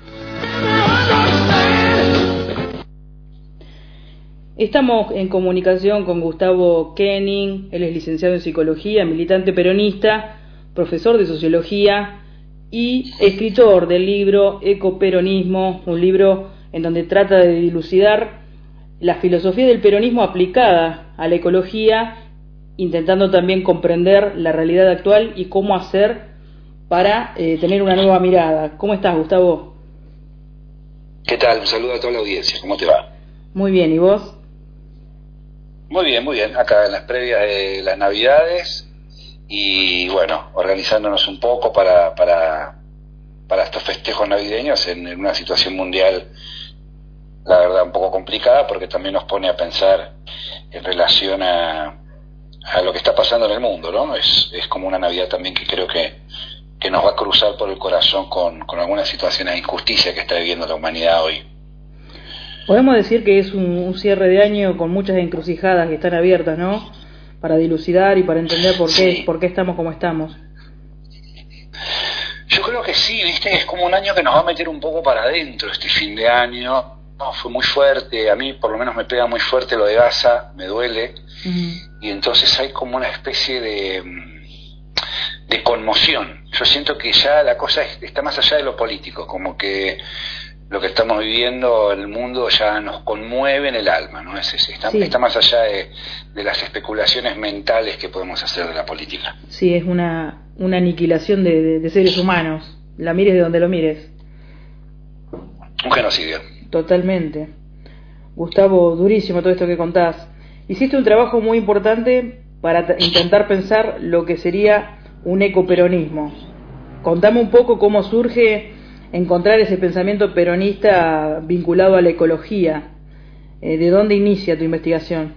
Estamos en comunicación con Gustavo Koning. Él es licenciado en Psicología, militante peronista, profesor de Sociología y escritor del libro Ecoperonismo, un libro en donde trata de dilucidar la filosofía del peronismo aplicada a la ecología, intentando también comprender la realidad actual y cómo hacer para eh, tener una nueva mirada. ¿Cómo estás, Gustavo? ¿Qué tal? Un saludo a toda la audiencia. ¿Cómo te va? Muy bien, ¿y vos? Muy bien, muy bien. Acá en las previas de las Navidades y, bueno, organizándonos un poco para para, para estos festejos navideños en, en una situación mundial, la verdad, un poco complicada, porque también nos pone a pensar en relación a, a lo que está pasando en el mundo, ¿no? Es, es como una Navidad también que creo que, que nos va a cruzar por el corazón con, con algunas situaciones de injusticia que está viviendo la humanidad hoy. Podemos decir que es un, un cierre de año con muchas encrucijadas que están abiertas, ¿no? Para dilucidar y para entender por qué, sí. por qué estamos como estamos. Yo creo que sí, viste, es como un año que nos va a meter un poco para adentro este fin de año. No, fue muy fuerte, a mí por lo menos me pega muy fuerte lo de Gaza, me duele. Uh-huh. Y entonces hay como una especie de, de conmoción. Yo siento que ya la cosa está más allá de lo político, como que lo que estamos viviendo en el mundo ya nos conmueve en el alma, ¿no? Es, es, está, sí. está más allá de, de las especulaciones mentales que podemos hacer de la política. Sí, es una, una aniquilación de, de, de seres humanos, la mires de donde lo mires. Un genocidio. Totalmente. Gustavo, durísimo todo esto que contás. Hiciste un trabajo muy importante para t- intentar pensar lo que sería un ecoperonismo. Contame un poco cómo surge encontrar ese pensamiento peronista vinculado a la ecología. Eh, ¿De dónde inicia tu investigación?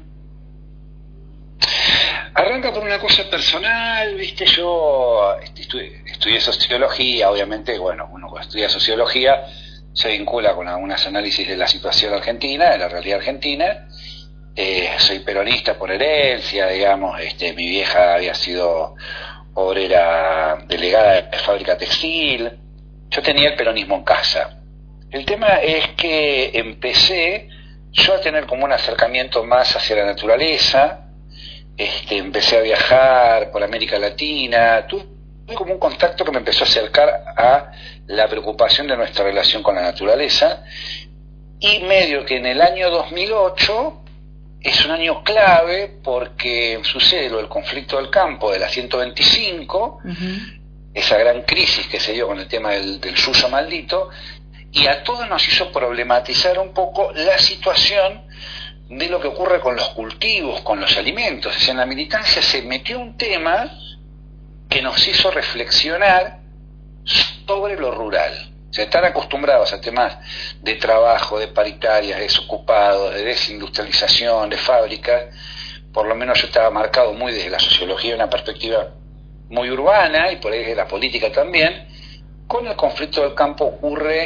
Arranca por una cosa personal, viste, yo estudié, estudié sociología, obviamente, bueno, uno cuando estudia sociología se vincula con algunos análisis de la situación argentina, de la realidad argentina. Eh, soy peronista por herencia, digamos, este, mi vieja había sido obrera delegada de fábrica textil. Yo tenía el peronismo en casa. El tema es que empecé yo a tener como un acercamiento más hacia la naturaleza. Este, empecé a viajar por América Latina. Tuve como un contacto que me empezó a acercar a la preocupación de nuestra relación con la naturaleza. Y medio que en el año dos mil ocho es un año clave porque sucede lo del conflicto del campo de la ciento veinticinco. Uh-huh. Esa gran crisis que se dio con el tema del, del yuyo maldito, y a todos nos hizo problematizar un poco la situación de lo que ocurre con los cultivos, con los alimentos. O sea, en la militancia se metió un tema que nos hizo reflexionar sobre lo rural. O sea, están acostumbrados a temas de trabajo, de paritarias, de desocupados, de desindustrialización, de fábricas. Por lo menos yo estaba marcado muy desde la sociología, una perspectiva muy urbana, y por ahí de la política también. Con el conflicto del campo ocurre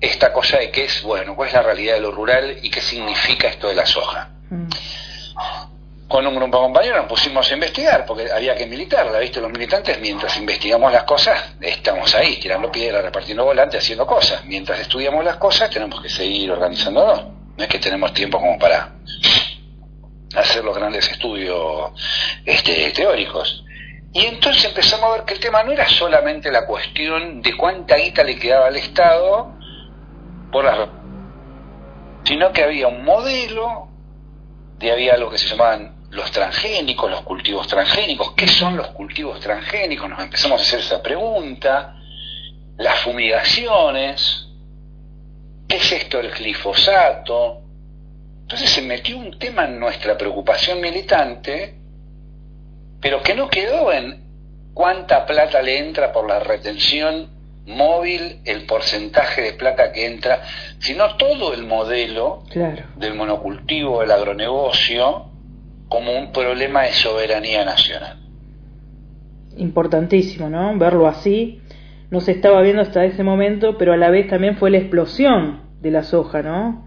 esta cosa de qué es, bueno, cuál es la realidad de lo rural y qué significa esto de la soja. Mm. Con un grupo de compañeros nos pusimos a investigar, porque había que militarla, ¿viste? Los militantes, mientras investigamos las cosas, estamos ahí, tirando piedras, repartiendo volantes, haciendo cosas. Mientras estudiamos las cosas, tenemos que seguir organizándonos. No es que tenemos tiempo como para hacer los grandes estudios este, teóricos. Y entonces empezamos a ver que el tema no era solamente la cuestión de cuánta guita le quedaba al Estado, por las, sino que había un modelo, de había algo que se llamaban los transgénicos, los cultivos transgénicos. ¿Qué son los cultivos transgénicos? Nos empezamos a hacer esa pregunta. Las fumigaciones, ¿qué es esto del glifosato? Entonces se metió un tema en nuestra preocupación militante, pero que no quedó en cuánta plata le entra por la retención móvil, el porcentaje de plata que entra, sino todo el modelo claro. del monocultivo, del agronegocio, como un problema de soberanía nacional. Importantísimo, ¿no? Verlo así. No se estaba viendo hasta ese momento, pero a la vez también fue la explosión de la soja, ¿no?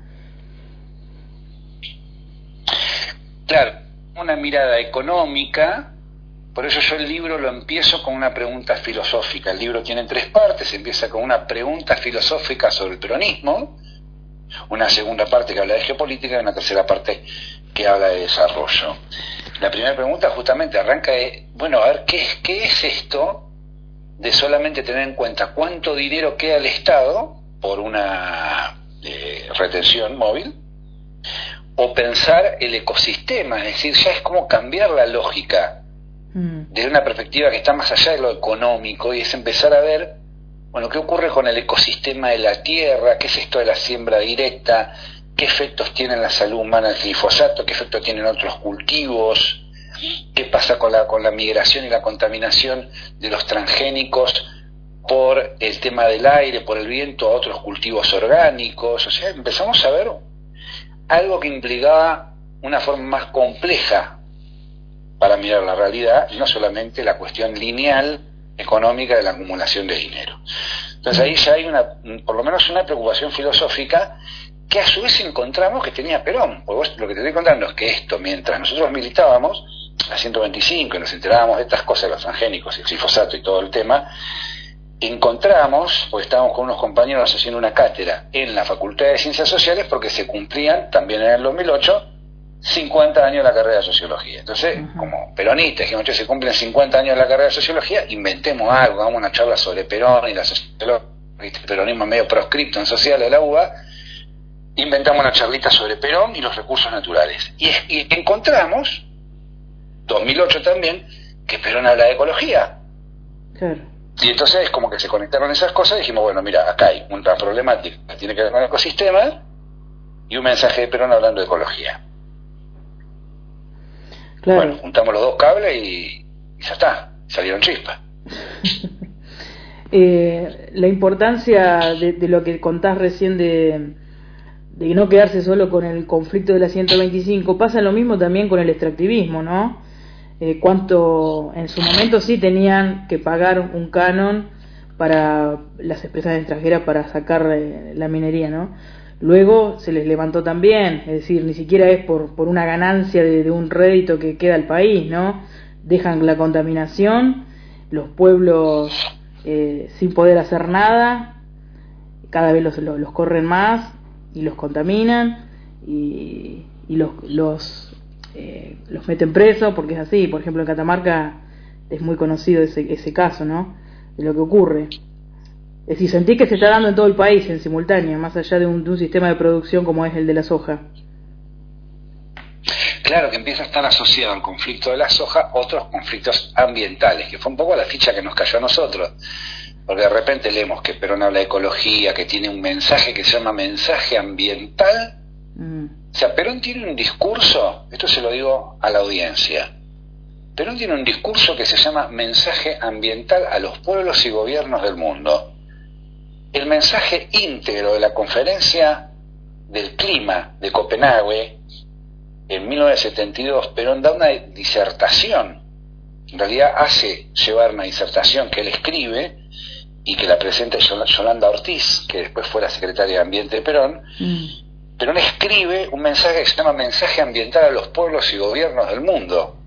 Claro, una mirada económica. Por eso yo el libro lo empiezo con una pregunta filosófica. El libro tiene tres partes. Empieza con una pregunta filosófica sobre el peronismo, una segunda parte que habla de geopolítica y una tercera parte que habla de desarrollo. La primera pregunta justamente arranca de, bueno, a ver, ¿qué es, qué es esto de solamente tener en cuenta cuánto dinero queda al Estado por una eh, retención móvil? O pensar el ecosistema, es decir, ya es como cambiar la lógica desde una perspectiva que está más allá de lo económico, y es empezar a ver, bueno, qué ocurre con el ecosistema de la tierra, qué es esto de la siembra directa, qué efectos tiene en la salud humana el glifosato, qué efectos tienen otros cultivos, qué pasa con la, con la migración y la contaminación de los transgénicos por el tema del aire, por el viento, a otros cultivos orgánicos. O sea, empezamos a ver algo que implicaba una forma más compleja para mirar la realidad, y no solamente la cuestión lineal económica de la acumulación de dinero. Entonces ahí ya hay una, por lo menos una preocupación filosófica que a su vez encontramos que tenía Perón. Porque vos, lo que te estoy contando es que esto, mientras nosotros militábamos a ciento veinticinco y nos enterábamos de estas cosas, los transgénicos, el glifosato y todo el tema, encontramos, porque estábamos con unos compañeros haciendo una cátedra en la Facultad de Ciencias Sociales, porque se cumplían también en el dos mil ocho cincuenta años de la carrera de Sociología. Entonces, uh-huh. como peronistas, dijimos, che, se cumplen cincuenta años de la carrera de Sociología, inventemos algo, hagamos una charla sobre Perón y la sociología, el peronismo medio proscripto en social de la U B A, inventamos una charlita sobre Perón y los recursos naturales. Y, y encontramos, dos mil ocho también, que Perón habla de ecología. Claro. Y entonces es como que se conectaron esas cosas y dijimos, bueno, mira, acá hay una problemática que tiene que ver con el ecosistema y un mensaje de Perón hablando de ecología. Claro. Bueno, juntamos los dos cables y, y ya está, salieron chispas. eh, la importancia de, de lo que contás recién de, de no quedarse solo con el conflicto de la ciento veinticinco, pasa lo mismo también con el extractivismo, ¿no? Eh, cuánto en su momento sí tenían que pagar un canon para las empresas extranjeras para sacar eh, la minería, ¿no? Luego se les levantó también, es decir, ni siquiera es por, por una ganancia de, de un rédito que queda al país, ¿no? Dejan la contaminación, los pueblos eh, sin poder hacer nada, cada vez los, los, los corren más y los contaminan y, y los, los, eh, los meten presos, porque es así. Por ejemplo, en Catamarca es muy conocido ese, ese caso, ¿no? De lo que ocurre. Es decir, sentí que se está dando en todo el país en simultáneo, más allá de un, de un sistema de producción como es el de la soja. Claro, que empieza a estar asociado al conflicto de la soja otros conflictos ambientales, que fue un poco la ficha que nos cayó a nosotros, porque de repente leemos que Perón habla de ecología, que tiene un mensaje que se llama mensaje ambiental. Mm. O sea, Perón tiene un discurso, esto se lo digo a la audiencia, Perón tiene un discurso que se llama mensaje ambiental a los pueblos y gobiernos del mundo. El mensaje íntegro de la conferencia del clima de Copenhague en mil novecientos setenta y dos, Perón da una disertación, en realidad hace llevar una disertación que él escribe, y que la presenta Yolanda Ortiz, que después fue la secretaria de Ambiente de Perón, mm. Perón escribe un mensaje que se llama Mensaje Ambiental a los pueblos y gobiernos del mundo.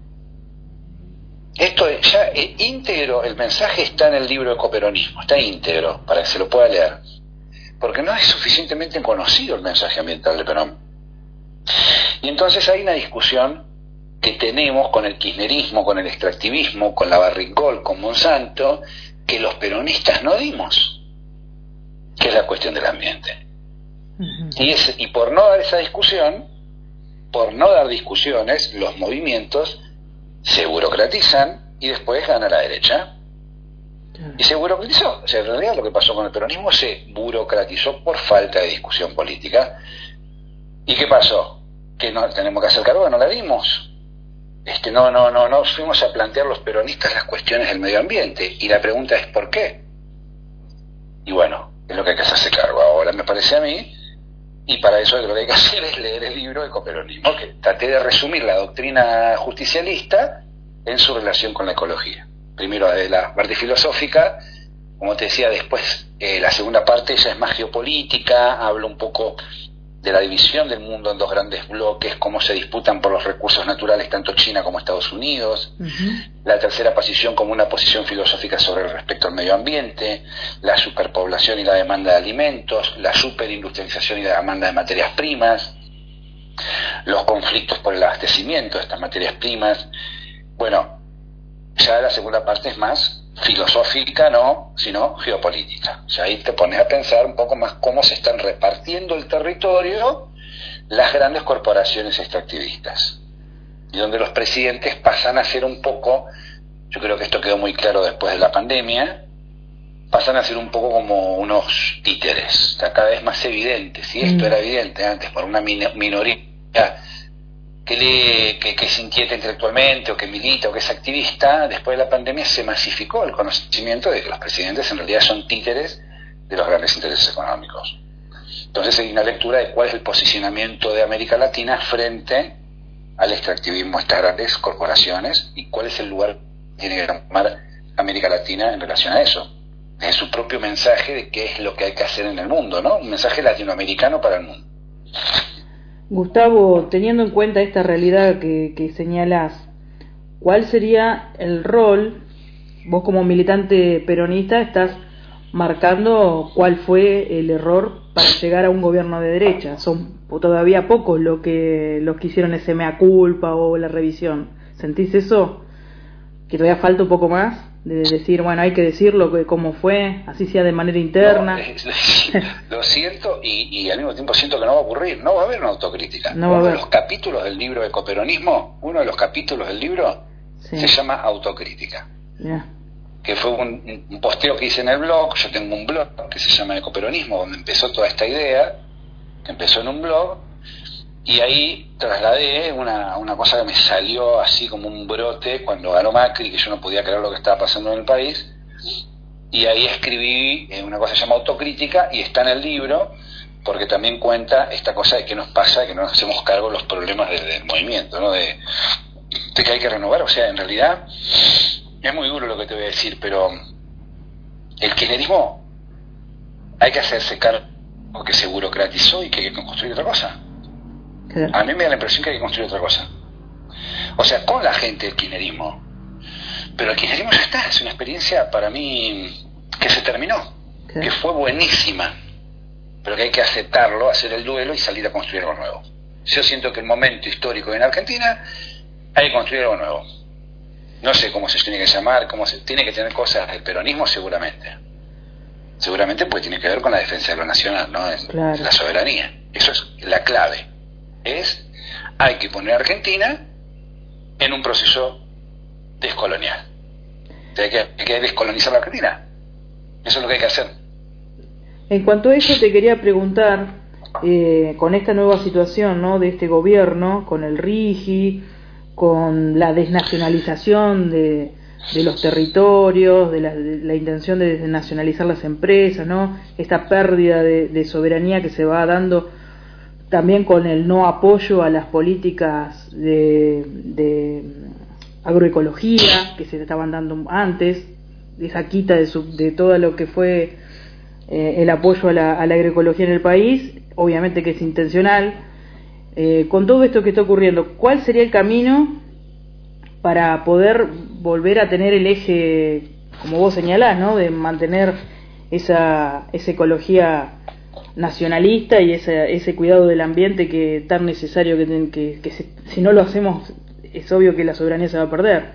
Esto es ya es íntegro, el mensaje está en el libro Ecoperonismo, está íntegro, para que se lo pueda leer. Porque no es suficientemente conocido el mensaje ambiental de Perón. Y entonces hay una discusión que tenemos con el kirchnerismo, con el extractivismo, con la Barricol, con Monsanto, que los peronistas no dimos, que es la cuestión del ambiente. Uh-huh. Y, es, y por no dar esa discusión, por no dar discusiones, los movimientos se burocratizan y después gana la derecha. Uh-huh. Y se burocratizó. O sea, en realidad lo que pasó con el peronismo se burocratizó por falta de discusión política. ¿Y qué pasó? Que no tenemos que hacer cargo, no la dimos. Este, no, no, no, no fuimos a plantear los peronistas las cuestiones del medio ambiente. Y la pregunta es ¿por qué? Y bueno, es lo que hay que hacerse cargo ahora, me parece a mí. Y para eso lo que hay que hacer es leer el libro Ecoperonismo, que traté de resumir la doctrina justicialista en su relación con la ecología. Primero de la parte filosófica, como te decía, después eh, la segunda parte ya es más geopolítica, habla un poco de la división del mundo en dos grandes bloques, cómo se disputan por los recursos naturales tanto China como Estados Unidos. Uh-huh. La tercera posición como una posición filosófica sobre el respecto al medio ambiente, la superpoblación y la demanda de alimentos, la superindustrialización y la demanda de materias primas, los conflictos por el abastecimiento de estas materias primas. Bueno, ya la segunda parte es más filosófica, no, sino geopolítica. O sea, ahí te pones a pensar un poco más cómo se están repartiendo el territorio las grandes corporaciones extractivistas. Y donde los presidentes pasan a ser un poco, yo creo que esto quedó muy claro después de la pandemia, pasan a ser un poco como unos títeres. Está cada vez más evidente. Si esto mm. era evidente antes por una min- minoría que lee, que, que se inquieta intelectualmente o que milita o que es activista, después de la pandemia se masificó el conocimiento de que los presidentes en realidad son títeres de los grandes intereses económicos. Entonces hay una lectura de cuál es el posicionamiento de América Latina frente al extractivismo de estas grandes corporaciones y cuál es el lugar que tiene que tomar América Latina en relación a eso. Es su propio mensaje de qué es lo que hay que hacer en el mundo, ¿no? Un mensaje latinoamericano para el mundo. Gustavo, teniendo en cuenta esta realidad que, que señalás, ¿cuál sería el rol? Vos como militante peronista estás marcando cuál fue el error para llegar a un gobierno de derecha. Son todavía pocos los que, los que hicieron ese mea culpa o la revisión. ¿Sentís eso? ¿Que todavía falta un poco más? De decir, bueno, hay que decirlo, que cómo fue, así sea de manera interna. No, es, lo siento y, y al mismo tiempo siento que no va a ocurrir, no va a haber una autocrítica. No va a uno haber. de los capítulos del libro Ecoperonismo, uno de los capítulos del libro sí. se llama Autocrítica. Yeah. Que fue un, un posteo que hice en el blog. Yo tengo un blog que se llama Ecoperonismo, donde empezó toda esta idea, que empezó en un blog. Y ahí trasladé una, una cosa que me salió así como un brote cuando ganó Macri, que yo no podía creer lo que estaba pasando en el país. Y ahí escribí una cosa que se llama Autocrítica y está en el libro, porque también cuenta esta cosa de qué nos pasa, que no nos hacemos cargo de los problemas del, del movimiento, ¿no? De, de que hay que renovar. O sea, en realidad es muy duro lo que te voy a decir, pero el kirchnerismo hay que hacerse cargo que se burocratizó y que hay que construir otra cosa. A mí me da la impresión que hay que construir otra cosa. O sea, con la gente del kirchnerismo. Pero el kirchnerismo ya está, es una experiencia para mí que se terminó, ¿qué? Que fue buenísima, pero que hay que aceptarlo, hacer el duelo y salir a construir algo nuevo. Yo siento que el momento histórico en Argentina hay que construir algo nuevo. No sé cómo se tiene que llamar, cómo se tiene que tener cosas del peronismo seguramente. Seguramente pues tiene que ver con la defensa de lo nacional, ¿no? Es, claro. La soberanía. Eso es la clave. Es, hay que poner a Argentina en un proceso descolonial. Hay que, hay que descolonizar la Argentina. Eso es lo que hay que hacer. En cuanto a eso te quería preguntar, eh, con esta nueva situación, ¿no?, de este gobierno, con el RIGI, con la desnacionalización de, de los territorios, de la, de la intención de desnacionalizar las empresas, ¿no?, esta pérdida de, de soberanía que se va dando también con el no apoyo a las políticas de, de agroecología que se estaban dando antes, esa quita de, su, de todo lo que fue eh, el apoyo a la, a la agroecología en el país, obviamente que es intencional. Eh, con todo esto que está ocurriendo, ¿cuál sería el camino para poder volver a tener el eje, como vos señalás, ¿no?, de mantener esa, esa ecología nacionalista y ese, ese cuidado del ambiente que tan necesario que, que, que se, si no lo hacemos es obvio que la soberanía se va a perder?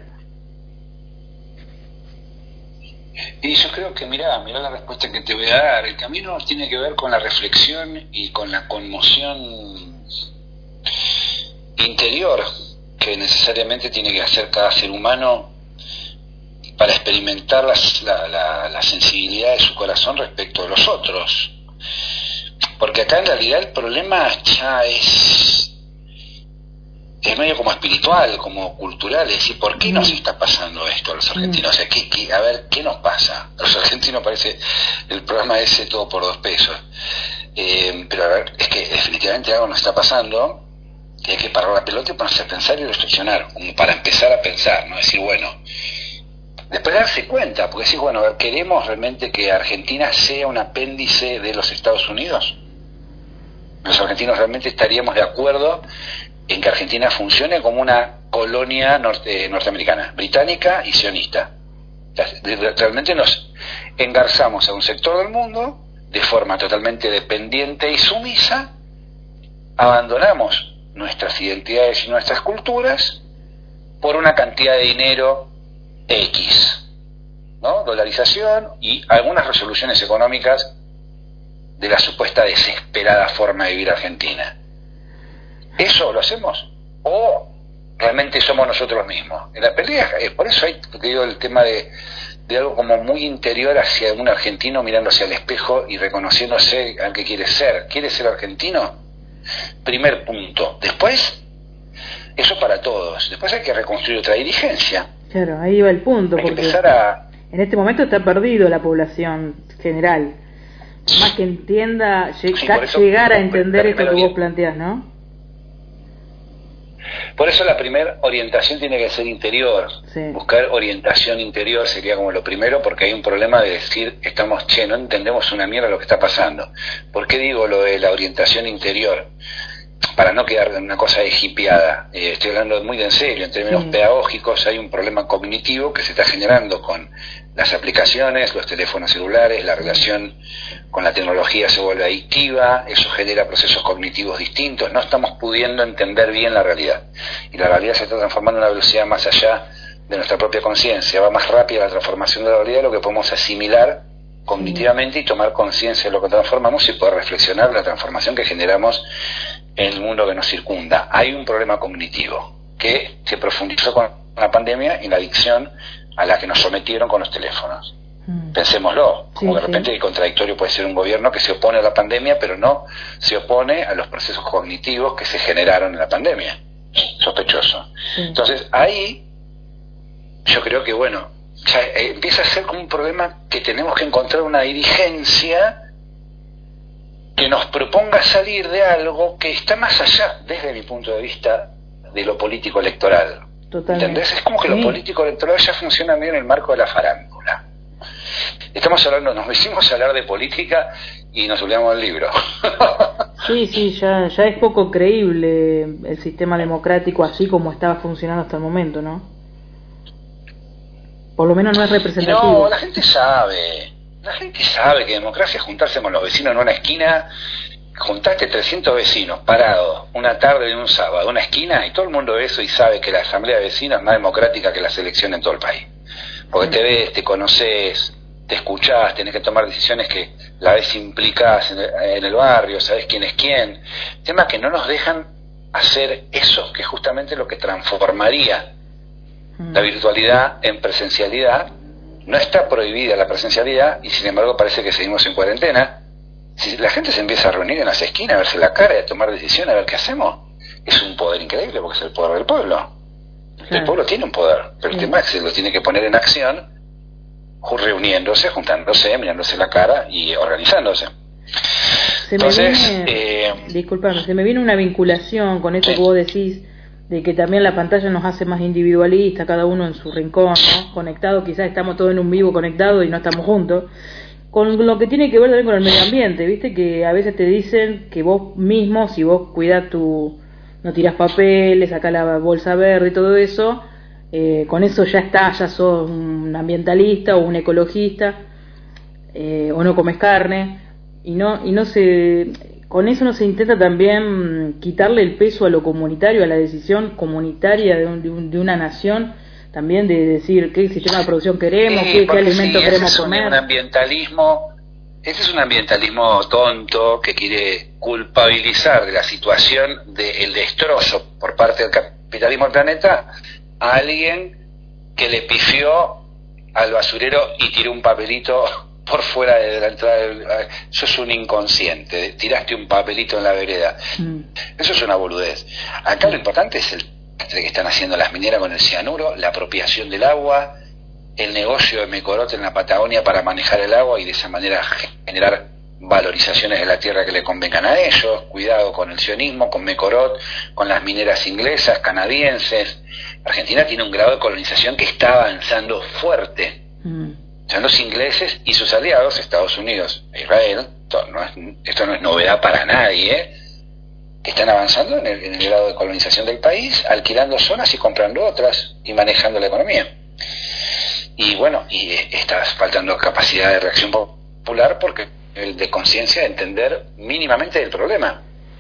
Y yo creo que, mirá, mirá la respuesta que te voy a dar. El camino tiene que ver con la reflexión y con la conmoción interior que necesariamente tiene que hacer cada ser humano para experimentar las, la, la, la sensibilidad de su corazón respecto a los otros. Porque acá en realidad el problema ya es, es medio como espiritual, como cultural, es decir, ¿por qué nos está pasando esto a los argentinos? O sea, ¿qué, qué, a ver, ¿qué nos pasa? A los argentinos parece el programa ese todo por dos pesos. Eh, pero a ver, es que definitivamente algo nos está pasando, que hay que parar la pelota y ponerse a pensar y reflexionar, como para empezar a pensar, ¿no? Decir, bueno, después darse cuenta, porque decir, bueno, a ver, ¿queremos realmente que Argentina sea un apéndice de los Estados Unidos? Los argentinos realmente estaríamos de acuerdo en que Argentina funcione como una colonia norte, norteamericana, británica y sionista. Realmente nos engarzamos a un sector del mundo de forma totalmente dependiente y sumisa, abandonamos nuestras identidades y nuestras culturas por una cantidad de dinero X, ¿no? Dolarización y algunas resoluciones económicas de la supuesta desesperada forma de vivir argentina. ¿Eso lo hacemos? ¿O realmente somos nosotros mismos? En la pelea, eh, por eso hay, te digo, el tema de, de algo como muy interior hacia un argentino mirando hacia el espejo y reconociéndose al que quiere ser. ¿Quiere ser argentino? Primer punto. Después, eso para todos. Después hay que reconstruir otra dirigencia. Claro, ahí va el punto. Hay porque que empezar a... en este momento está perdido la población general. Más que entienda, lleg sí, eso, llegar a entender esto que vos bien. planteás, ¿no? Por eso la primera orientación tiene que ser interior. Sí. Buscar orientación interior sería como lo primero, porque hay un problema de decir, estamos, che, no entendemos una mierda lo que está pasando. ¿Por qué digo lo de la orientación interior? Para no quedar en una cosa de hippieada. Eh, estoy hablando muy de en serio, en términos sí. pedagógicos hay un problema cognitivo que se está generando con las aplicaciones, los teléfonos celulares, la relación con la tecnología se vuelve adictiva, eso genera procesos cognitivos distintos, no estamos pudiendo entender bien la realidad. Y la realidad se está transformando a una velocidad más allá de nuestra propia conciencia, va más rápida la transformación de la realidad de lo que podemos asimilar cognitivamente y tomar conciencia de lo que transformamos y poder reflexionar la transformación que generamos en el mundo que nos circunda. Hay un problema cognitivo que se profundizó con la pandemia y la adicción a la que nos sometieron con los teléfonos. Mm. Pensémoslo, como sí, de repente sí. el contradictorio puede ser un gobierno que se opone a la pandemia, pero no se opone a los procesos cognitivos que se generaron en la pandemia. Sospechoso. Sí. Entonces, ahí yo creo que, bueno, ya empieza a ser como un problema que tenemos que encontrar una dirigencia que nos proponga salir de algo que está más allá, desde mi punto de vista, de lo político electoral. Totalmente. ¿Entendés? Es como que sí. lo político electoral ya funciona bien en el marco de la farándula. Estamos hablando, nos hicimos hablar de política y nos olvidamos del libro. Sí, sí, ya, ya es poco creíble el sistema democrático así como estaba funcionando hasta el momento, ¿no? Por lo menos no es representativo. No, la gente sabe. La gente sabe que democracia es juntarse con los vecinos en una esquina. Juntaste trescientos vecinos parados una tarde de un sábado en una esquina y todo el mundo ve eso y sabe que la asamblea de vecinos es más democrática que las elecciones en todo el país. Porque te ves, te conoces, te escuchás, tenés que tomar decisiones que la vez implicás en el, en el barrio, sabés quién es quién. Temas que no nos dejan hacer eso, que es justamente lo que transformaría la virtualidad en presencialidad. No está prohibida la presencialidad y sin embargo parece que seguimos en cuarentena. Si la gente se empieza a reunir en las esquinas, a verse la cara y a tomar decisiones, a ver qué hacemos, es un poder increíble porque es el poder del pueblo. El pueblo tiene un poder, pero el tema es que se lo tiene que poner en acción reuniéndose, juntándose, mirándose la cara y organizándose. Se Entonces, me viene, eh, disculpame, se me viene una vinculación con eso que vos decís de que también la pantalla nos hace más individualistas, cada uno en su rincón, ¿no? Conectado, quizás estamos todos en un vivo conectado y no estamos juntos, con lo que tiene que ver también con el medio ambiente, viste que a veces te dicen que vos mismo, si vos cuidás tu, no tirás papeles, sacás la bolsa verde y todo eso, eh, con eso ya está, ya sos un ambientalista o un ecologista, eh, o no comes carne, y no, y no se, con eso no se intenta también quitarle el peso a lo comunitario, a la decisión comunitaria de, un, de, un, de una nación, también de decir qué sistema de producción queremos, Sí, qué, qué porque alimentos sí, queremos ese es un, comer. un ambientalismo, ese es un ambientalismo tonto que quiere culpabilizar de la situación del destrozo por parte del capitalismo del planeta a alguien que le pifió al basurero y tiró un papelito por fuera de la entrada del... Sos un inconsciente, tiraste un papelito en la vereda. Mm. Eso es una boludez. Acá lo importante es el que están haciendo las mineras con el cianuro, la apropiación del agua, el negocio de Mecorot en la Patagonia para manejar el agua y de esa manera generar valorizaciones de la tierra que le convengan a ellos. Cuidado con el sionismo, con Mecorot, con las mineras inglesas, canadienses. Argentina tiene un grado de colonización que está avanzando fuerte. Mm. Son los ingleses y sus aliados, Estados Unidos e Israel, esto no es, esto no es novedad para nadie, ¿eh? Que están avanzando en el, en el grado de colonización del país, alquilando zonas y comprando otras y manejando la economía. Y bueno, y está faltando capacidad de reacción popular porque el de conciencia de entender mínimamente el problema.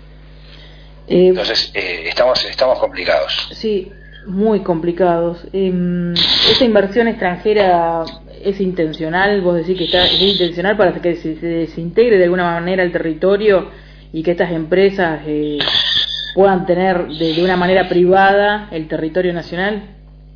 Eh, Entonces, eh, estamos estamos complicados. Sí, muy complicados. Eh, ¿Esta inversión extranjera es intencional? Vos decís que está, es intencional para que se, se desintegre de alguna manera el territorio y que estas empresas eh, puedan tener de, de una manera privada el territorio nacional.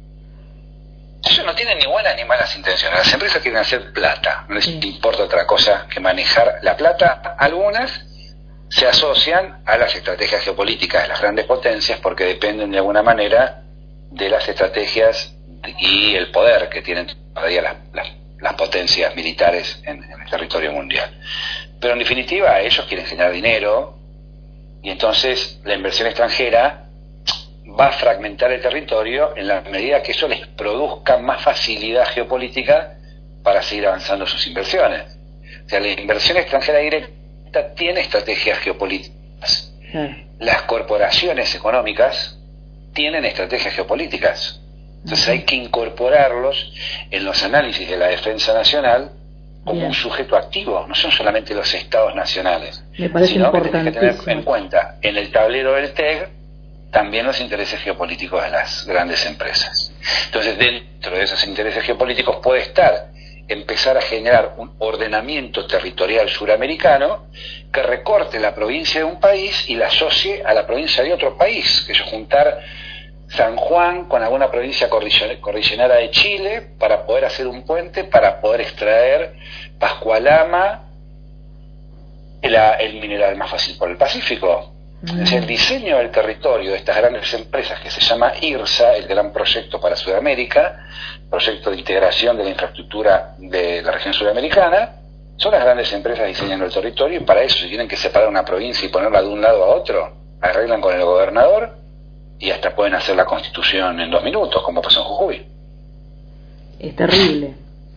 Ellos no tienen ni buenas ni malas intenciones. Las empresas quieren hacer plata, no les sí. importa otra cosa que manejar la plata. Algunas se asocian a las estrategias geopolíticas de las grandes potencias porque dependen de alguna manera de las estrategias y el poder que tienen todavía las, las, las potencias militares en, en el territorio mundial. Pero en definitiva ellos quieren generar dinero y entonces la inversión extranjera va a fragmentar el territorio en la medida que eso les produzca más facilidad geopolítica para seguir avanzando sus inversiones. O sea, la inversión extranjera directa tiene estrategias geopolíticas. Sí. Las corporaciones económicas tienen estrategias geopolíticas. Entonces hay que incorporarlos en los análisis de la defensa nacional como Bien. un sujeto activo, no son solamente los estados nacionales, Me parece sino que tienen que tener importantísimo. en cuenta en el tablero del T E G también los intereses geopolíticos de las grandes empresas. Entonces, dentro de esos intereses geopolíticos puede estar empezar a generar un ordenamiento territorial suramericano que recorte la provincia de un país y la asocie a la provincia de otro país, que es juntar San Juan con alguna provincia cordillerana de Chile para poder hacer un puente, para poder extraer Pascualama, el, el mineral más fácil por el Pacífico. Mm. Es el diseño del territorio de estas grandes empresas que se llama IRSA, el gran proyecto para Sudamérica, proyecto de integración de la infraestructura de la región sudamericana. Son las grandes empresas diseñando el territorio y para eso, si tienen que separar una provincia y ponerla de un lado a otro, arreglan con el gobernador y hasta pueden hacer la constitución en dos minutos, como pasó en Jujuy. Es terrible.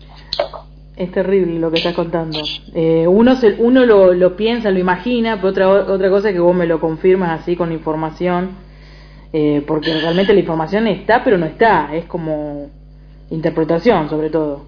Es terrible lo que estás contando. Eh, uno se, uno lo, lo piensa, lo imagina, pero otra otra cosa es que vos me lo confirmas así con información, eh, porque realmente la información está, pero no está. Es como interpretación, sobre todo.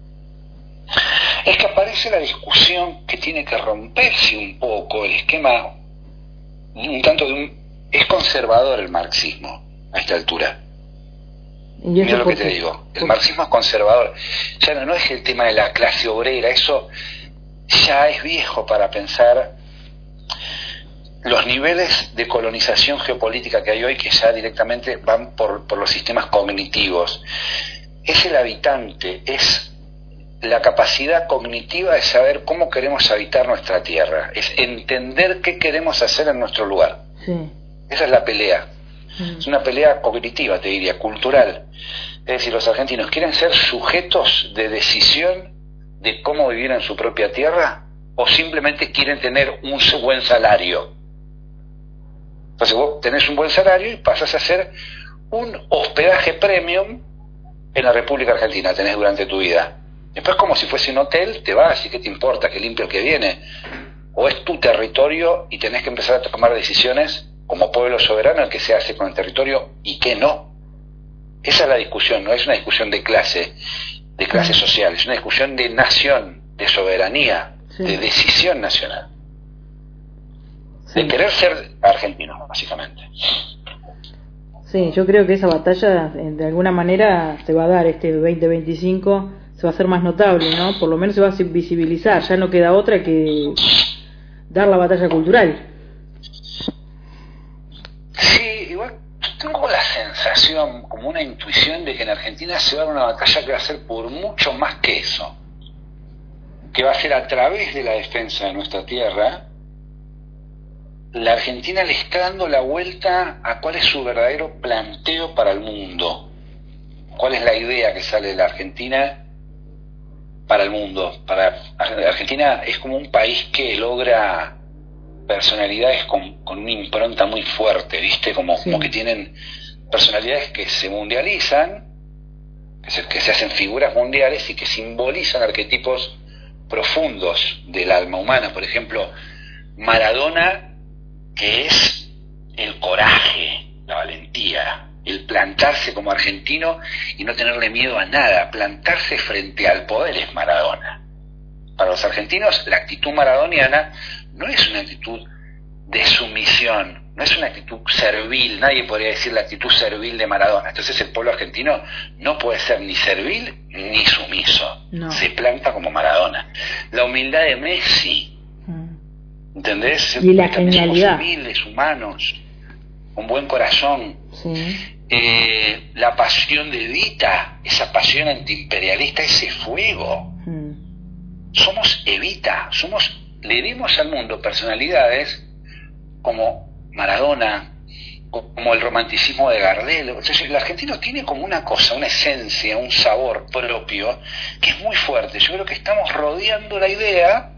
Es que aparece la discusión que tiene que romperse un poco el esquema, un tanto de un... Es conservador el marxismo a esta altura. Mira lo que te digo, el marxismo es conservador. Ya no, no es el tema de la clase obrera, eso ya es viejo para pensar los niveles de colonización geopolítica que hay hoy, que ya directamente van por, por los sistemas cognitivos. Es el habitante, es la capacidad cognitiva de saber cómo queremos habitar nuestra tierra, es entender qué queremos hacer en nuestro lugar. Sí. Esa es la pelea. Es una pelea cognitiva, te diría, cultural. Es decir, los argentinos quieren ser sujetos de decisión de cómo vivir en su propia tierra o simplemente quieren tener un buen salario. Entonces vos tenés un buen salario y pasás a ser un hospedaje premium en la República Argentina, tenés durante tu vida. Después, como si fuese un hotel, te vas y ¿qué te importa? Que limpie el que viene. O es tu territorio y tenés que empezar a tomar decisiones como pueblo soberano, el que se hace con el territorio y qué no. Esa es la discusión, no es una discusión de clase, de clase social, es una discusión de nación, de soberanía, sí. de decisión nacional. Sí. De querer ser argentino, básicamente. Sí, yo creo que esa batalla de alguna manera se va a dar este veinte veinticinco, se va a hacer más notable, ¿no? Por lo menos se va a visibilizar, ya no queda otra que dar la batalla cultural. Sí, igual tengo la sensación, como una intuición de que en Argentina se va a dar una batalla que va a ser por mucho más que eso, que va a ser a través de la defensa de nuestra tierra. La Argentina le está dando la vuelta a cuál es su verdadero planteo para el mundo, cuál es la idea que sale de la Argentina para el mundo. Para Argentina es como un país que logra personalidades con, con una impronta muy fuerte, ¿viste? Como, sí. como que tienen personalidades que se mundializan, que se, que se hacen figuras mundiales y que simbolizan arquetipos profundos del alma humana. Por ejemplo, Maradona, que es el coraje, la valentía, el plantarse como argentino y no tenerle miedo a nada, plantarse frente al poder es Maradona. Para los argentinos, la actitud maradoniana no es una actitud de sumisión, no es una actitud servil, nadie podría decir la actitud servil de Maradona. Entonces el pueblo argentino no puede ser ni servil ni sumiso, no. Se planta como Maradona. La humildad de Messi, ¿entendés? Y la genialidad. Somos humildes, humanos, con buen corazón. Sí. Eh, la pasión de Evita, esa pasión antiimperialista, ese fuego. Mm. Somos Evita, somos, le dimos al mundo personalidades como Maradona, como el romanticismo de Gardel. Entonces, el argentino tiene como una cosa, una esencia, un sabor propio que es muy fuerte. Yo creo que estamos rodeando la idea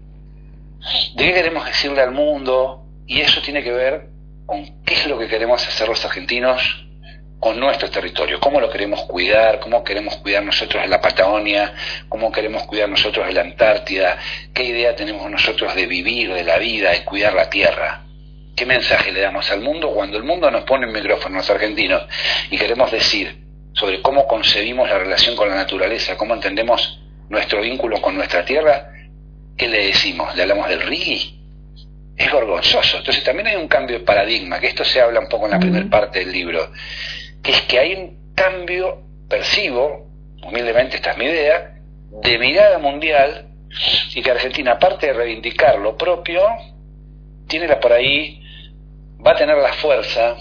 de qué queremos decirle al mundo, y eso tiene que ver con qué es lo que queremos hacer los argentinos con nuestro territorio, cómo lo queremos cuidar, cómo queremos cuidar nosotros de la Patagonia, cómo queremos cuidar nosotros de la Antártida, qué idea tenemos nosotros de vivir, de la vida, de cuidar la tierra, qué mensaje le damos al mundo cuando el mundo nos pone un micrófono, los argentinos, y queremos decir sobre cómo concebimos la relación con la naturaleza, cómo entendemos nuestro vínculo con nuestra tierra. ¿Qué le decimos? ¿Le hablamos del reggae? Es vergonzoso. Entonces también hay un cambio de paradigma, que esto se habla un poco en la primera parte del libro, que es que hay un cambio, percibo, humildemente esta es mi idea, de mirada mundial, y que Argentina, aparte de reivindicar lo propio, tiene la por ahí, va a tener la fuerza,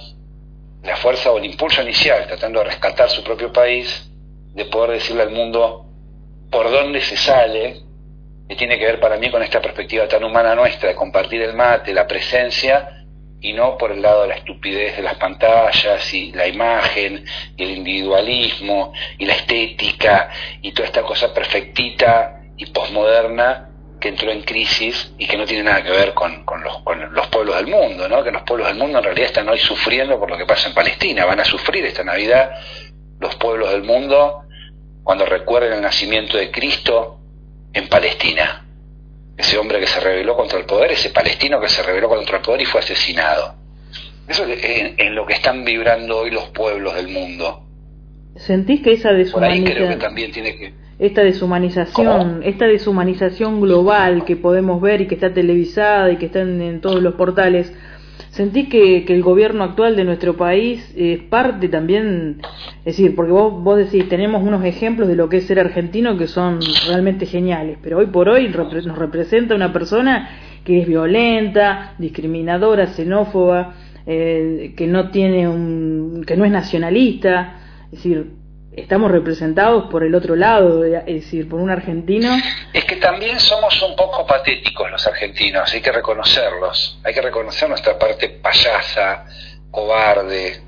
la fuerza o el impulso inicial, tratando de rescatar su propio país, de poder decirle al mundo por dónde se sale, que tiene que ver para mí con esta perspectiva tan humana nuestra de compartir el mate, la presencia, y no por el lado de la estupidez de las pantallas y la imagen y el individualismo y la estética y toda esta cosa perfectita y posmoderna que entró en crisis y que no tiene nada que ver con, con, los, con los pueblos del mundo, ¿no? Que los pueblos del mundo en realidad están hoy sufriendo por lo que pasa en Palestina. Van a sufrir esta Navidad los pueblos del mundo cuando recuerden el nacimiento de Cristo en Palestina, ese hombre que se rebeló contra el poder, ese palestino que se rebeló contra el poder y fue asesinado. Eso es en, en lo que están vibrando hoy los pueblos del mundo. ¿Sentís que esa deshumanización, por ahí creo que también tiene que... esta deshumanización, ¿Cómo? esta deshumanización global que podemos ver y que está televisada y que está en, en todos los portales, ¿sentís que, que el gobierno actual de nuestro país es parte también? Es decir, porque vos, vos decís, tenemos unos ejemplos de lo que es ser argentino que son realmente geniales, pero hoy por hoy repre- nos representa una persona que es violenta, discriminadora, xenófoba, eh, que no tiene un, que no es nacionalista. Es decir, estamos representados por el otro lado, es decir, por un argentino. Es que también somos un poco patéticos los argentinos, hay que reconocerlos, hay que reconocer nuestra parte payasa, cobarde,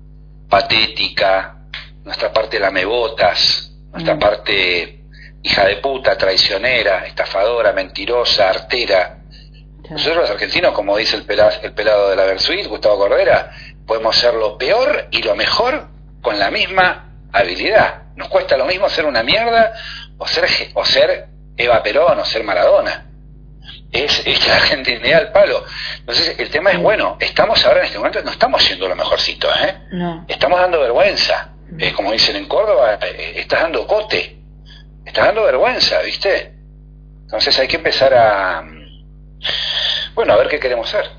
patética, nuestra parte lamebotas, nuestra mm. parte hija de puta, traicionera, estafadora, mentirosa, artera. Nosotros los argentinos, como dice el, pela, el pelado de la Versuit, Gustavo Cordera, podemos ser lo peor y lo mejor con la misma habilidad. Nos cuesta lo mismo ser una mierda o ser, o ser Eva Perón o ser Maradona. Es, es la Argentina al palo. Entonces el tema es, bueno, estamos ahora en este momento, no estamos siendo lo mejorcito, ¿eh? No. Estamos dando vergüenza. Eh, como dicen en Córdoba, eh, estás dando cote. Estás dando vergüenza, ¿viste? Entonces hay que empezar a... Bueno, a ver qué queremos hacer.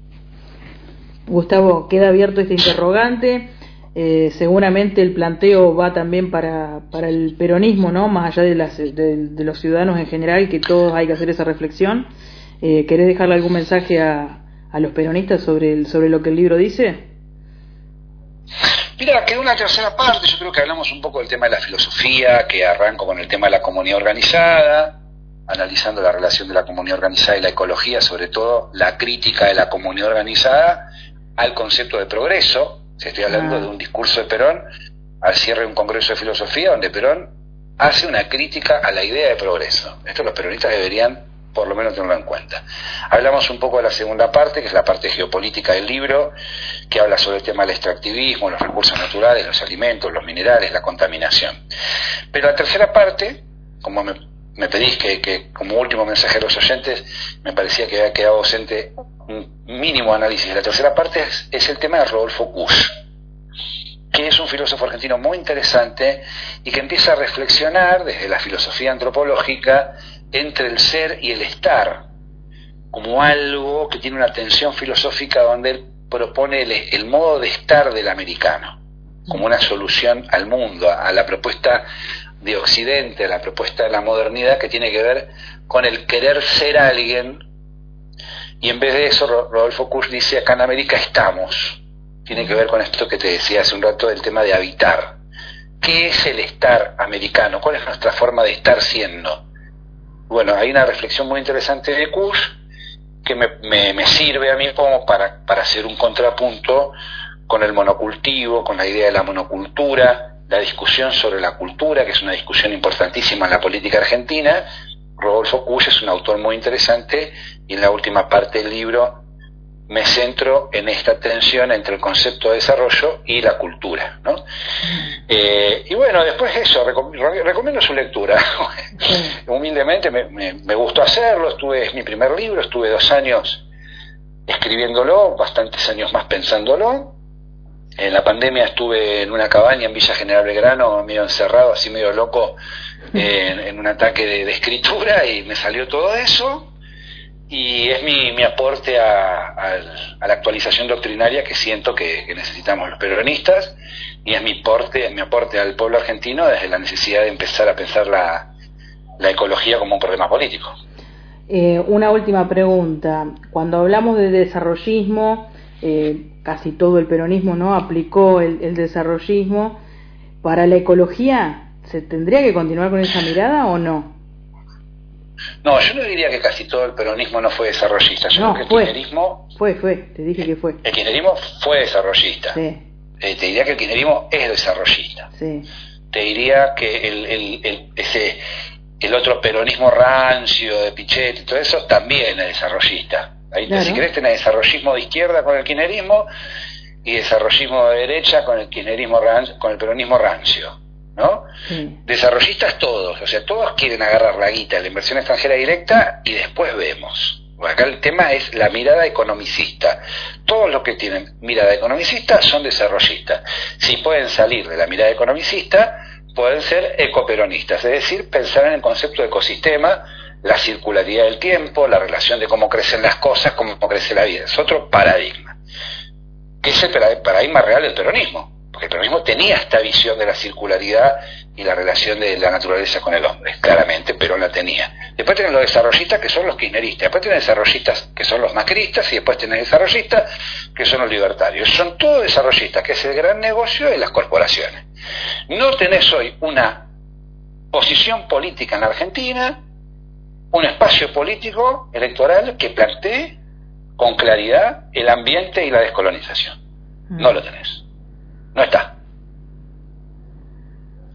Gustavo, queda abierto este interrogante. Eh, seguramente el planteo va también para, para el peronismo, ¿no? Más allá de, las, de, de los ciudadanos en general, que todos hay que hacer esa reflexión. Eh, ¿Querés dejarle algún mensaje a, a los peronistas sobre, el, sobre lo que el libro dice? Mira, quedó una tercera parte. Yo creo que hablamos un poco del tema de la filosofía, que arranco con el tema de la comunidad organizada, analizando la relación de la comunidad organizada y la ecología, sobre todo la crítica de la comunidad organizada al concepto de progreso. Si estoy hablando ah. de un discurso de Perón al cierre de un congreso de filosofía donde Perón hace una crítica a la idea de progreso. Esto los peronistas deberían por lo menos tenerlo en cuenta. Hablamos un poco de la segunda parte, que es la parte geopolítica del libro, que habla sobre el tema del extractivismo, los recursos naturales, los alimentos, los minerales, la contaminación. Pero la tercera parte, como me, me pedís que, que como último mensaje a los oyentes, me parecía que había quedado ausente un mínimo análisis. La tercera parte es, es el tema de Rodolfo Kusch, que es un filósofo argentino muy interesante y que empieza a reflexionar desde la filosofía antropológica entre el ser y el estar, como algo que tiene una tensión filosófica donde él propone el, el modo de estar del americano, como una solución al mundo, a, a la propuesta de Occidente, a la propuesta de la modernidad que tiene que ver con el querer ser alguien. Y en vez de eso, Rodolfo Kusch dice, acá en América estamos. Tiene que ver con esto que te decía hace un rato del tema de habitar. ¿Qué es el estar americano? ¿Cuál es nuestra forma de estar siendo? Bueno, hay una reflexión muy interesante de Kusch que me, me, me sirve a mí como para, para hacer un contrapunto con el monocultivo, con la idea de la monocultura, la discusión sobre la cultura, que es una discusión importantísima en la política argentina. Rodolfo Kusch es un autor muy interesante y en la última parte del libro me centro en esta tensión entre el concepto de desarrollo y la cultura, ¿no? Eh, y bueno, después eso, recom recomiendo su lectura. Humildemente me, me, me gustó hacerlo, estuve, es mi primer libro, estuve dos años escribiéndolo, bastantes años más pensándolo. En la pandemia estuve en una cabaña en Villa General Belgrano, medio encerrado, así medio loco, eh, en, en un ataque de, de escritura, y me salió todo eso. Y es mi, mi aporte a, a, a la actualización doctrinaria que siento que, que necesitamos los peronistas, y es mi aporte, mi aporte al pueblo argentino desde la necesidad de empezar a pensar la, la ecología como un problema político. Eh, una última pregunta. Cuando hablamos de desarrollismo, eh, casi todo el peronismo no aplicó el, el desarrollismo. ¿Para la ecología se tendría que continuar con esa mirada o no? No, yo no diría que casi todo el peronismo no fue desarrollista. Yo no, creo que fue, el kirchnerismo... Fue, fue, te dije que fue. El kirchnerismo fue desarrollista. Sí. Eh, te diría que el kirchnerismo es desarrollista. Sí. Te diría que el, el, el, ese, el otro peronismo rancio de Pichet y todo eso también es desarrollista. Ahí, claro. Si querés, tenés desarrollismo de izquierda con el kirchnerismo y desarrollismo de derecha con el kirchnerismo rancio, con el peronismo rancio, ¿no? Sí. Desarrollistas todos, o sea, todos quieren agarrar la guita, la inversión extranjera directa, y después vemos. Bueno, acá el tema es la mirada economicista. Todos los que tienen mirada economicista son desarrollistas. Si pueden salir de la mirada economicista, pueden ser ecoperonistas, es decir, pensar en el concepto de ecosistema, la circularidad del tiempo, la relación de cómo crecen las cosas, cómo crece la vida. Es otro paradigma, que es el paradigma real del peronismo. Porque el peronismo tenía esta visión de la circularidad y la relación de la naturaleza con el hombre, claramente, Perón la tenía. Después tienen los desarrollistas, que son los kirchneristas, después tienen desarrollistas, que son los macristas, y después tienen desarrollistas, que son los libertarios. Son todos desarrollistas, que es el gran negocio de las corporaciones. No tenés hoy una posición política en la Argentina, un espacio político electoral que plantee con claridad el ambiente y la descolonización. No lo tenés. No está.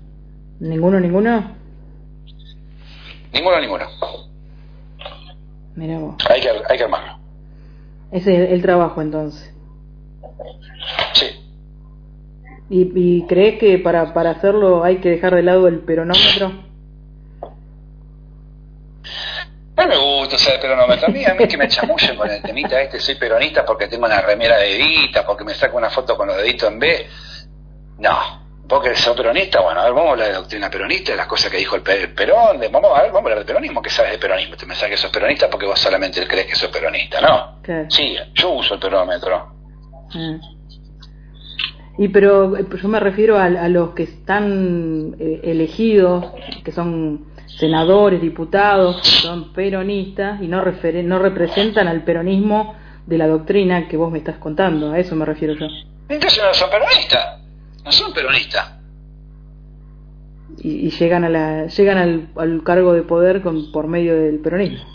¿Ninguno, ninguno? Ninguno, ninguno. Mirá vos. Hay que, hay que armarlo. Ese es el, el trabajo entonces. Sí. ¿Y, y crees que para, para hacerlo hay que dejar de lado el peronómetro? No me gusta usar el peronómetro. A mí, a mí que me chamullen con el temita este, soy peronista porque tengo una remera de Evita, porque me saco una foto con los deditos en B. No. Porque sos peronista, bueno, a ver, vamos a hablar de doctrina peronista, de las cosas que dijo el, el Perón, de, vamos a ver, vamos a hablar de peronismo, ¿qué sabes de peronismo? Te pensás que sos peronista porque vos solamente crees que sos peronista, ¿no? Claro. Sí, yo uso el peronómetro. Mm. Y pero yo me refiero a, a los que están eh, elegidos, que son senadores, diputados, que son peronistas y no, referen- no representan al peronismo de la doctrina que vos me estás contando, a eso me refiero yo. Entonces no son peronistas, no son peronistas. Y, y llegan a la llegan al, al cargo de poder con por medio del peronismo.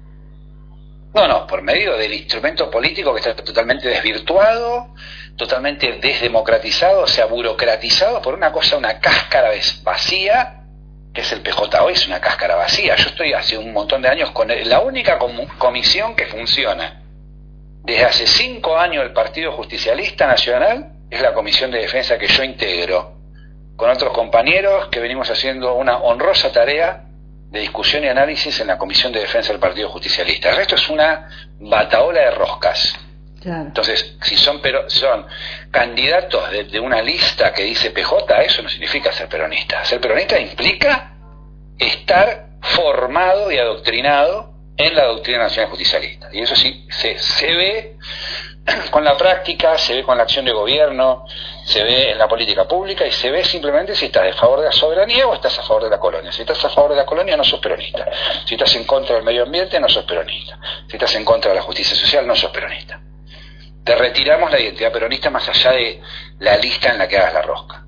No, no, por medio del instrumento político que está totalmente desvirtuado, totalmente desdemocratizado, o sea, burocratizado por una cosa, una cáscara vacía, que es el P J hoy, es una cáscara vacía. Yo estoy hace un montón de años con el, la única com- comisión que funciona desde hace cinco años el Partido Justicialista Nacional, es la Comisión de Defensa que yo integro, con otros compañeros que venimos haciendo una honrosa tarea de discusión y análisis en la Comisión de Defensa del Partido Justicialista. El resto es una bataola de roscas. Claro. Entonces, si son pero, son candidatos de, de una lista que dice P J, eso no significa ser peronista. Ser peronista implica estar formado y adoctrinado en la doctrina nacional justicialista. Y eso sí se, se ve con la práctica, se ve con la acción de gobierno, se ve en la política pública y se ve simplemente si estás a favor de la soberanía o estás a favor de la colonia. Si estás a favor de la colonia no sos peronista. Si estás en contra del medio ambiente no sos peronista. Si estás en contra de la justicia social no sos peronista. Te retiramos la identidad peronista más allá de la lista en la que hagas la rosca.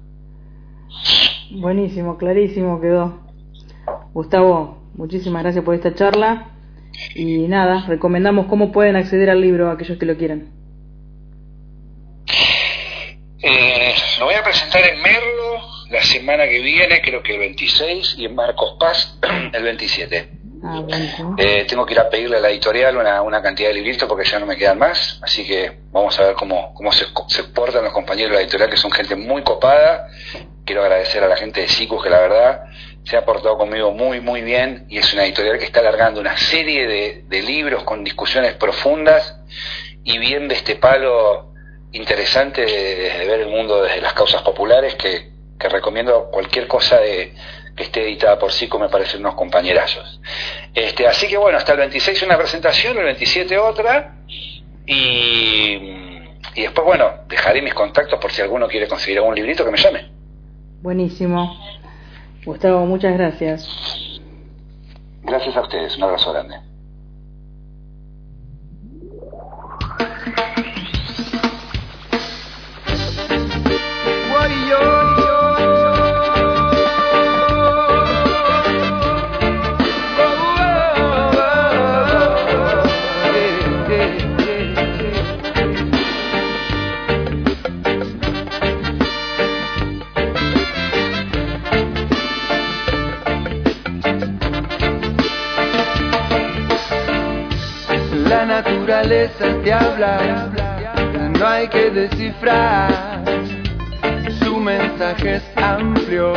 Buenísimo, clarísimo quedó. Gustavo, muchísimas gracias por esta charla. Y nada, recomendamos cómo pueden acceder al libro a aquellos que lo quieran. Eh, lo voy a presentar en Merlo la semana que viene, creo que el veintiséis, y en Marcos Paz el veintisiete. Ah, bueno. Eh, tengo que ir a pedirle a la editorial una, una cantidad de libritos porque ya no me quedan más, así que vamos a ver cómo, cómo se, se portan los compañeros de la editorial, que son gente muy copada. Quiero agradecer a la gente de Sicus, que la verdad se ha portado conmigo muy muy bien, y es una editorial que está alargando una serie de, de libros con discusiones profundas y bien de este palo interesante de, de ver el mundo desde las causas populares, que, que recomiendo cualquier cosa de que esté editada por Sicus, me parecen unos compañerazos. Este, así que bueno, hasta el veintiséis una presentación, el veintisiete otra, y, y después bueno, dejaré mis contactos por si alguno quiere conseguir algún librito que me llame. Buenísimo. Gustavo, muchas gracias. Gracias a ustedes, un abrazo grande. La naturaleza te habla, no hay que descifrar. Su mensaje es amplio,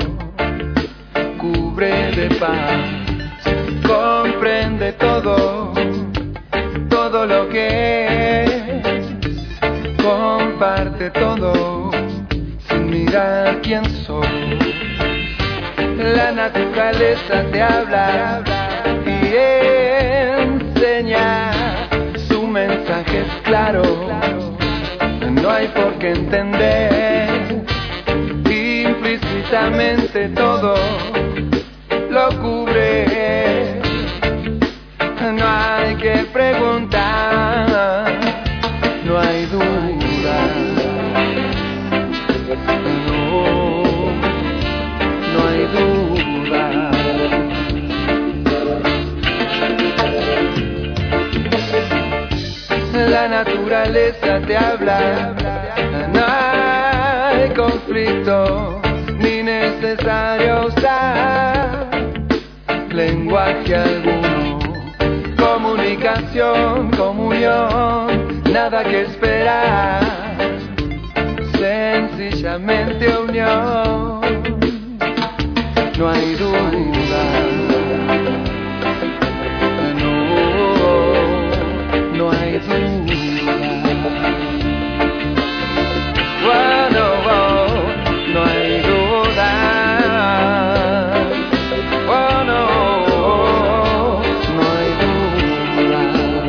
cubre de paz, comprende todo, todo lo que es, comparte todo, sin mirar quién sos. La naturaleza te habla y enseña, su mensaje es claro, no hay por qué entender, implícitamente todo lo cubre, no hay que preguntar, no hay duda, no, no hay duda. La naturaleza te habla, no hay conflicto, ni necesario usar lenguaje alguno, como comunicación, comunión, nada que esperar, sencillamente unión, no hay duda, no, no hay duda. Bueno, oh, no hay duda. Oh, no, oh, no hay duda.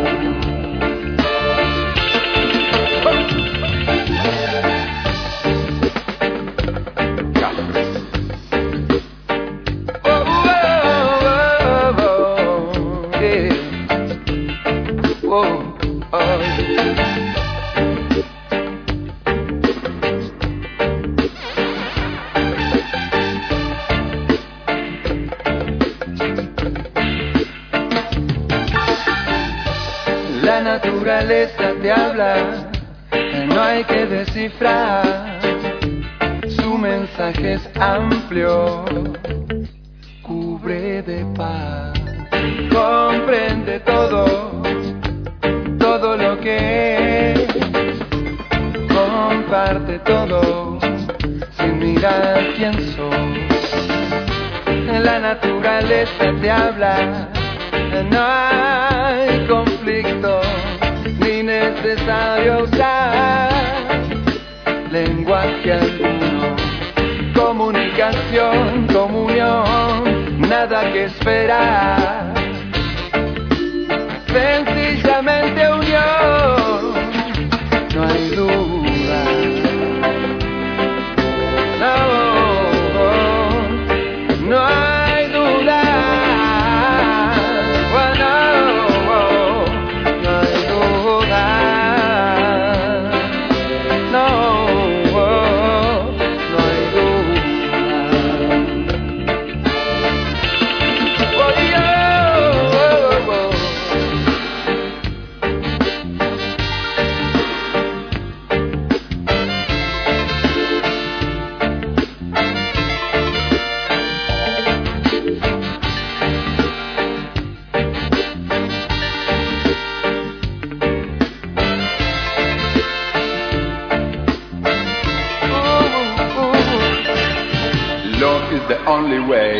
Oh, oh, oh, oh, yeah. Oh, oh, yeah. La naturaleza te habla, no hay que descifrar. Su mensaje es amplio, cubre de paz. Comprende todo, todo lo que es. Comparte todo, sin mirar quién sos. La naturaleza te habla, no hay conflicto, ni necesario usar lenguaje alguno. Comunicación, comunión, nada que esperar, sencillamente unión, no hay duda. No, no hay duda. The only way.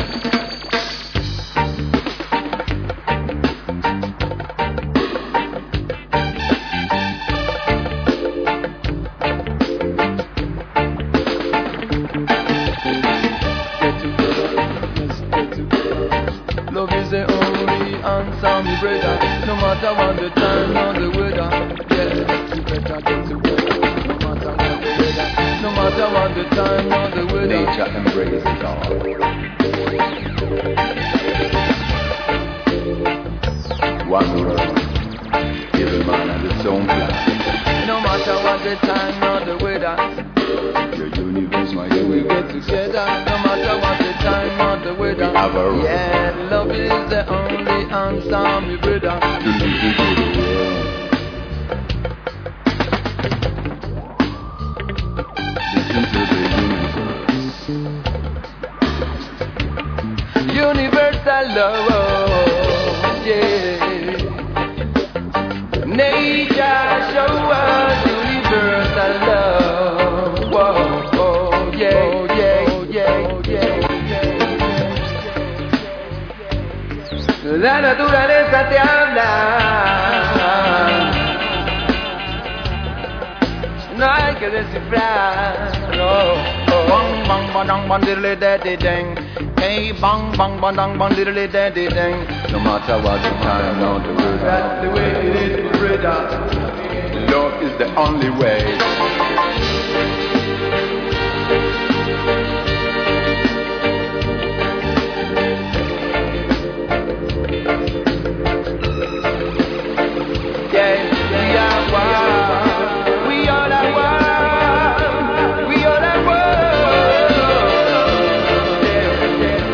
Love is the only answer, me brother. No matter what the time or the weather, yeah, you better get together. No matter what the weather, no matter what the time or the weather. Nature embraces all. One world, every man has its own plan. No matter what the time or the weather, your universe, my universe. We get together. No matter what the time or the weather. Yeah, love is the only answer, me brother. Listen to the universe. Universal love, yeah. Nature show us universal love. Whoa, oh, yeah, oh, yeah, yeah, yeah, yeah. La naturaleza te habla. No hay que descifrar. Oh, oh. Bang, bang, bang, bang, diddly daddy dang. Hey, bang, bang, bang, bang, bang, diddly daddy dang. No matter what the time or the weather, that's the way it is, brother. Love is the only way. Yeah, we are one. We all are one. We all are one. Yeah, yeah.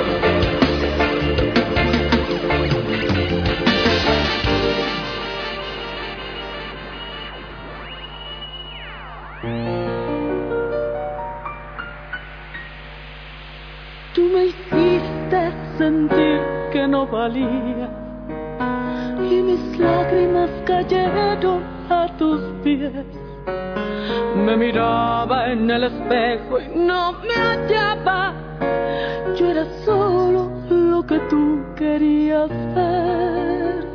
Tú me hiciste sentir que no valía y mis lágrimas cayeron a tus pies. Me miraba en el espejo y no me hallaba. Yo era solo lo que tú querías ver.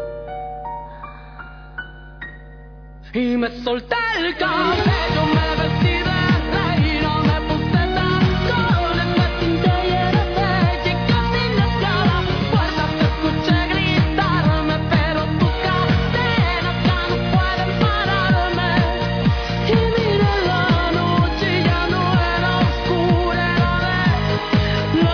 Y me solté el cabello, me vestí de reina, me puse tacones, me pinté y era bella y casi me hacía la puerta. Te escuché gritarme, pero tus cadenas ya no pueden pararme. Y miré la noche y ya no era oscura, era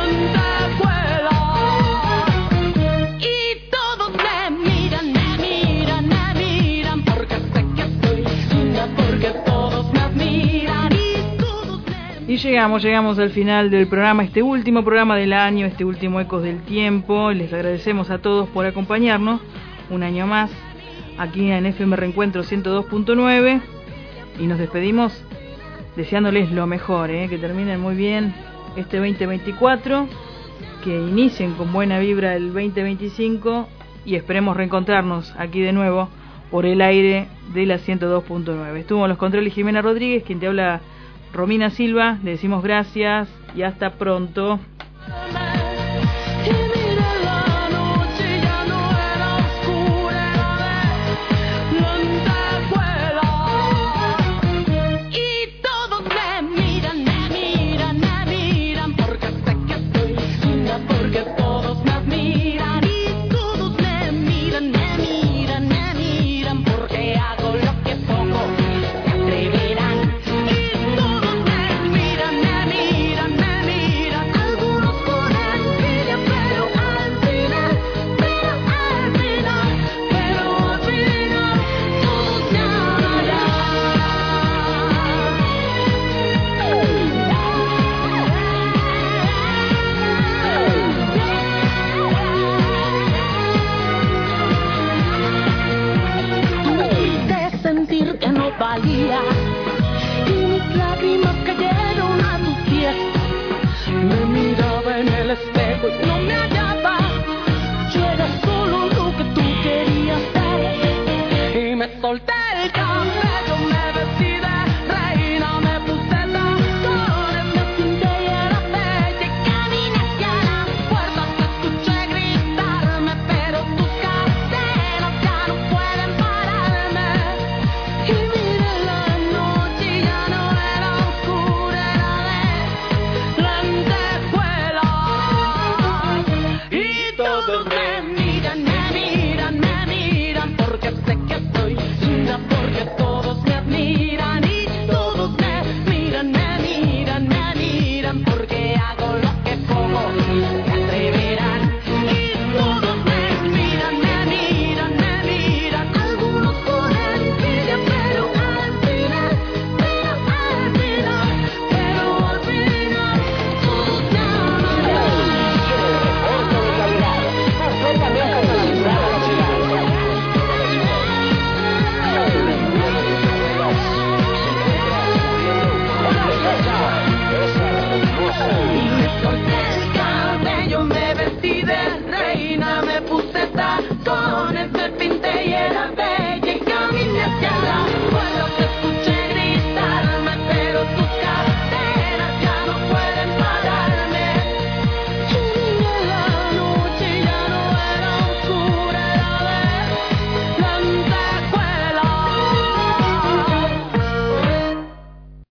de lentejuela. Y todos me miran, me miran, me miran, porque sé que soy linda, porque todos me admiran y todos me... Y llegamos, llegamos al final del programa, este último programa del año, este último Ecos del Tiempo. Les agradecemos a todos por acompañarnos un año más aquí en F M Reencuentro ciento dos punto nueve y nos despedimos deseándoles lo mejor, ¿eh? Que terminen muy bien este veinte veinticuatro, que inicien con buena vibra el veinte veinticinco y esperemos reencontrarnos aquí de nuevo por el aire de la ciento dos punto nueve. Estuvo en los controles Jimena Rodríguez, quien te habla Romina Silva. Le decimos gracias y hasta pronto. Y miré la noche y ya no era oscura, era de lentejuela. Y todos me miran, me miran, me miran, porque sé que soy linda, porque todos me admiran. Y todos me miran, me miran, me miran, porque hago lo que pocos se atreverán. Y todos me miran, me miran, me miran, algunos por envidia, pero al final, pero al final, pero al final, todos me amarán. De sentir que no valía y mis lágrimas cayeron a tus pies. Me miraba en el espejo y no me hallaba. Yo era solo lo que tú querías ser y me solté el cabello.